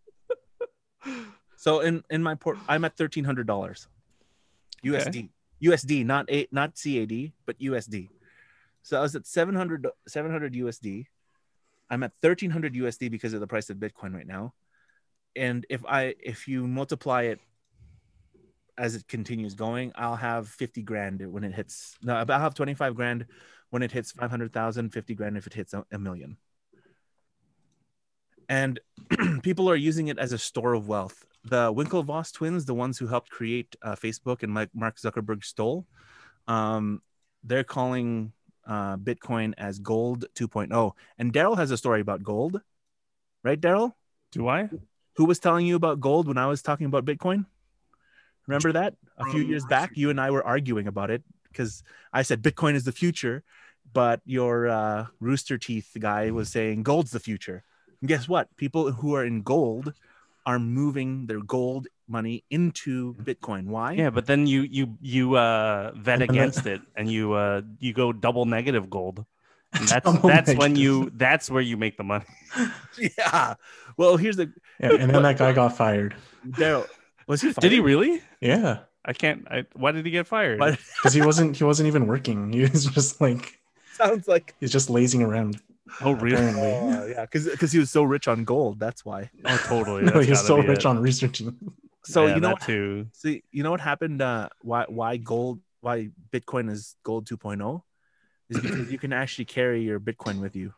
So in in my port, I'm at thirteen hundred dollars U S D. U S D, not a not C A D, but U S D. So I was at seven hundred seven hundred U S D. I'm at thirteen hundred U S D because of the price of Bitcoin right now. And if I if you multiply it as it continues going, I'll have fifty grand when it hits. No, I'll have twenty-five grand when it hits five hundred thousand, fifty grand if it hits a, a million. And people are using it as a store of wealth. The Winklevoss twins, the ones who helped create uh, Facebook and Mike, Mark Zuckerberg stole, um, they're calling uh, Bitcoin as gold two point oh. And Daryl has a story about gold, right, Daryl? Do I? Who was telling you about gold when I was talking about Bitcoin? Remember that? A few years back, you and I were arguing about it because I said Bitcoin is the future, but your uh, Rooster Teeth guy was saying gold's the future. And guess what? People who are in gold are moving their gold money into Bitcoin. Why? Yeah, but then you you you uh, vet And then against that- it, and you uh, you go double negative gold. And that's Double that's when negative. you that's where you make the money. Yeah. Well, here's the Yeah, and then that guy got fired. Daryl. Was he? Did he fired? really? Yeah, I can't. I, why did he get fired? But because he wasn't. He wasn't even working. He was just like sounds like. he's just lazing around. Oh, really? Apparently. Oh, yeah, because because he was so rich on gold. That's why. Oh, totally. No, That's he's gotta so be rich it. on researching. So Yeah, you know that what? too. See, you know what happened? Uh, why why gold? Why Bitcoin is gold two point oh? Is because you can actually carry your Bitcoin with you.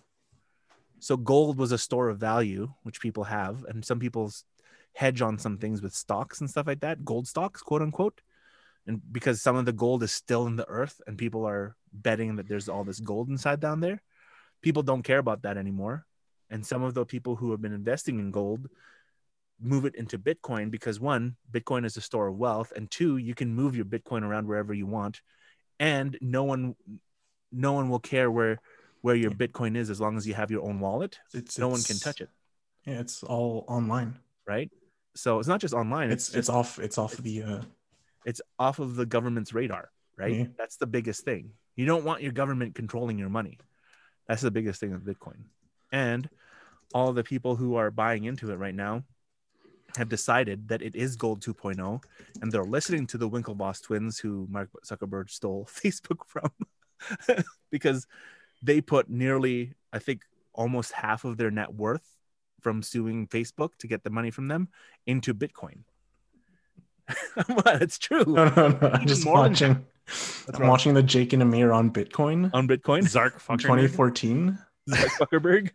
So gold was a store of value, which people have, and some people hedge on some things with stocks and stuff like that, gold stocks, quote unquote. And because some of the gold is still in the earth, and people are betting that there's all this gold inside down there, people don't care about that anymore. And some of the people who have been investing in gold move it into Bitcoin because one, Bitcoin is a store of wealth, and two, you can move your Bitcoin around wherever you want, and no one, no one will care where where your Bitcoin is as long as you have your own wallet. It's, No one it's- can touch it, Yeah, it's all online. right? So it's not just online; It's it's it's just, off. It's off the. Uh, it's off of the government's radar, right? Yeah. That's the biggest thing. You don't want your government controlling your money. That's the biggest thing with Bitcoin. And all the people who are buying into it right now have decided that it is gold two point oh, and they're listening to the Winklevoss twins who Mark Zuckerberg stole Facebook from because they put nearly, I think, almost half of their net worth from suing Facebook to get the money from them into Bitcoin. Well, it's true. no, no, no. I'm Even just more than watching. What's I'm wrong? watching the Jake and Amir on Bitcoin On Bitcoin. Zark in fucker. twenty fourteen. Mark Zuckerberg.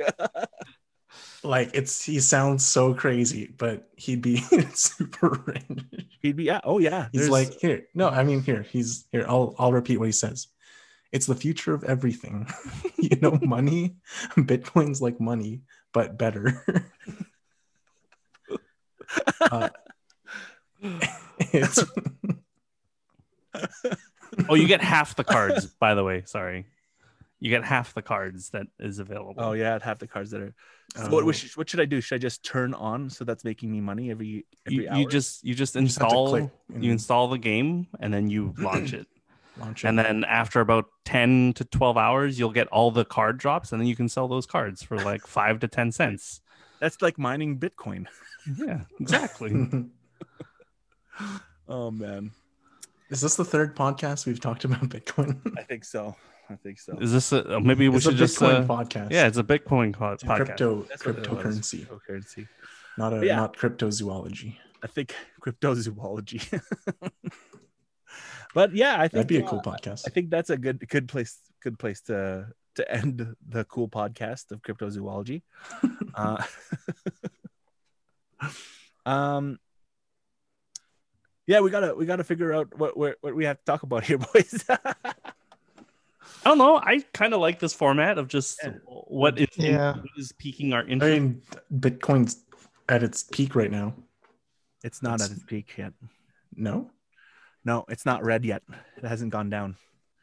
Like it's he sounds so crazy, but he'd be super rich. He'd be, yeah. Oh, yeah. He's There's- like, here, no, I mean here, he's here. I'll I'll repeat what he says. It's the future of everything. You know, money, Bitcoin's like money, but better. uh, it's Oh, you get half the cards, by the way. Sorry. You get half the cards that is available. oh, yeah. I'd have the cards that are. So Oh. what, what, should, what should I do? Should I just turn on so that's making me money every, every You, hour? you just you just You just have to install click and- you install the game and then you launch it. launch it. And then after about ten to twelve hours, you'll get all the card drops and then you can sell those cards for like five to ten cents. That's like mining Bitcoin. Yeah, exactly. Oh, man. Is this the third podcast we've talked about Bitcoin? I think so. I think so. Is this a, maybe we It's a should just Bitcoin uh, podcast. yeah, it's a Bitcoin co- It's a podcast. crypto That's what it was. cryptocurrency, Cryptocurrency. not a Yeah. not cryptozoology. I think cryptozoology. But yeah, I think That'd be a uh, cool podcast. I think that's a good good place good place to to end the cool podcast of cryptozoology. uh, um yeah, we gotta we gotta figure out what what, what we have to talk about here, boys. I don't know. I kind of like this format of just Yeah. what is Yeah. what is piquing our I interest. mean, Bitcoin's at its peak right now. It's not It's- at its peak yet. No, No, it's not red yet. It hasn't gone down.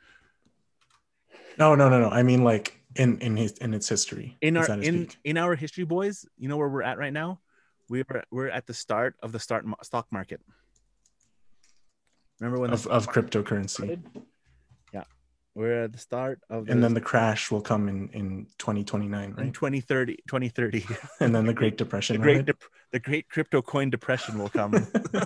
no, no, no, no. I mean, like in in his in its history. In it's our at its in peak. in our history, boys, you know where we're at right now? We're we're at the start of the start stock market. Remember when of, this of cryptocurrency. started? Yeah, we're at the start of And then the crash will come in, in twenty twenty-nine, in right? twenty thirty, twenty thirty. And then the Great Depression. the great right? dep- the great crypto coin depression will come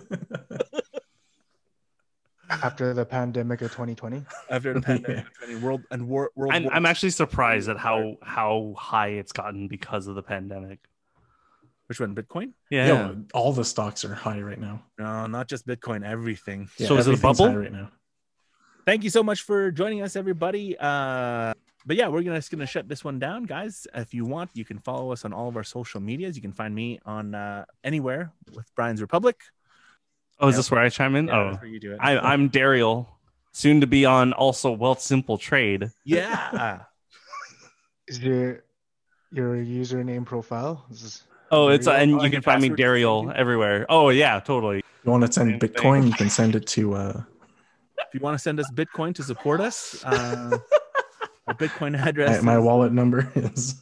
After the pandemic of twenty twenty. after the pandemic. Yeah. World and war, world. I'm, War I'm actually surprised at how how high it's gotten because of the pandemic. Which one? Bitcoin? Yeah. Yo, all the stocks are high right now. No, not just Bitcoin. Everything. Yeah, So is it a everything's bubble? high right now? Thank you so much for joining us, everybody. Uh, but yeah, we're gonna just gonna shut this one down, guys. If you want, you can follow us on all of our social medias. You can find me on uh, anywhere with Brian's Republic. Oh, is Yeah. this where I chime in? Yeah, oh, that's where you do it. I, I'm Daryl, soon to be on also Wealth Simple Trade. yeah. Is your your username profile? Is this, Oh, it's uh, Daryl? and Oh, you and can your find me password is the same Daryl too? everywhere. Oh yeah, totally. You want to send Same thing. Bitcoin? You can send it to uh, If you want to send us Bitcoin to support us, uh, our Bitcoin address. my, my is- wallet number is.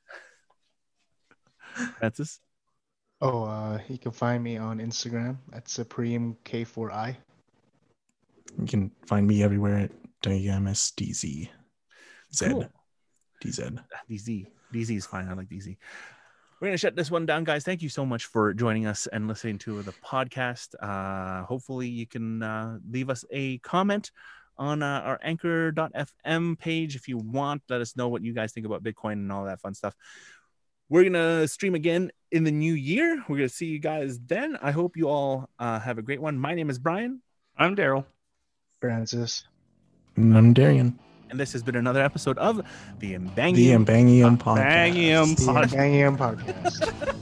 Francis. Oh, uh, you can find me on Instagram at Supreme K four I. You can find me everywhere at W M S D Z. Z. Cool. D Z. D Z. D Z is fine. I like D Z. We're going to shut this one down, guys. Thank you so much for joining us and listening to the podcast. Uh, hopefully, you can uh, leave us a comment on uh, our anchor dot f m page if you want. Let us know what you guys think about Bitcoin and all that fun stuff. We're going to stream again in the new year. We're going to see you guys then. I hope you all uh, have a great one. My name is Brian, I'm Daryl. Francis. And I'm Darian. and this has been another episode of the Mbangium The Mbangium Podcast. Bangium The Pod- Bangium Podcast.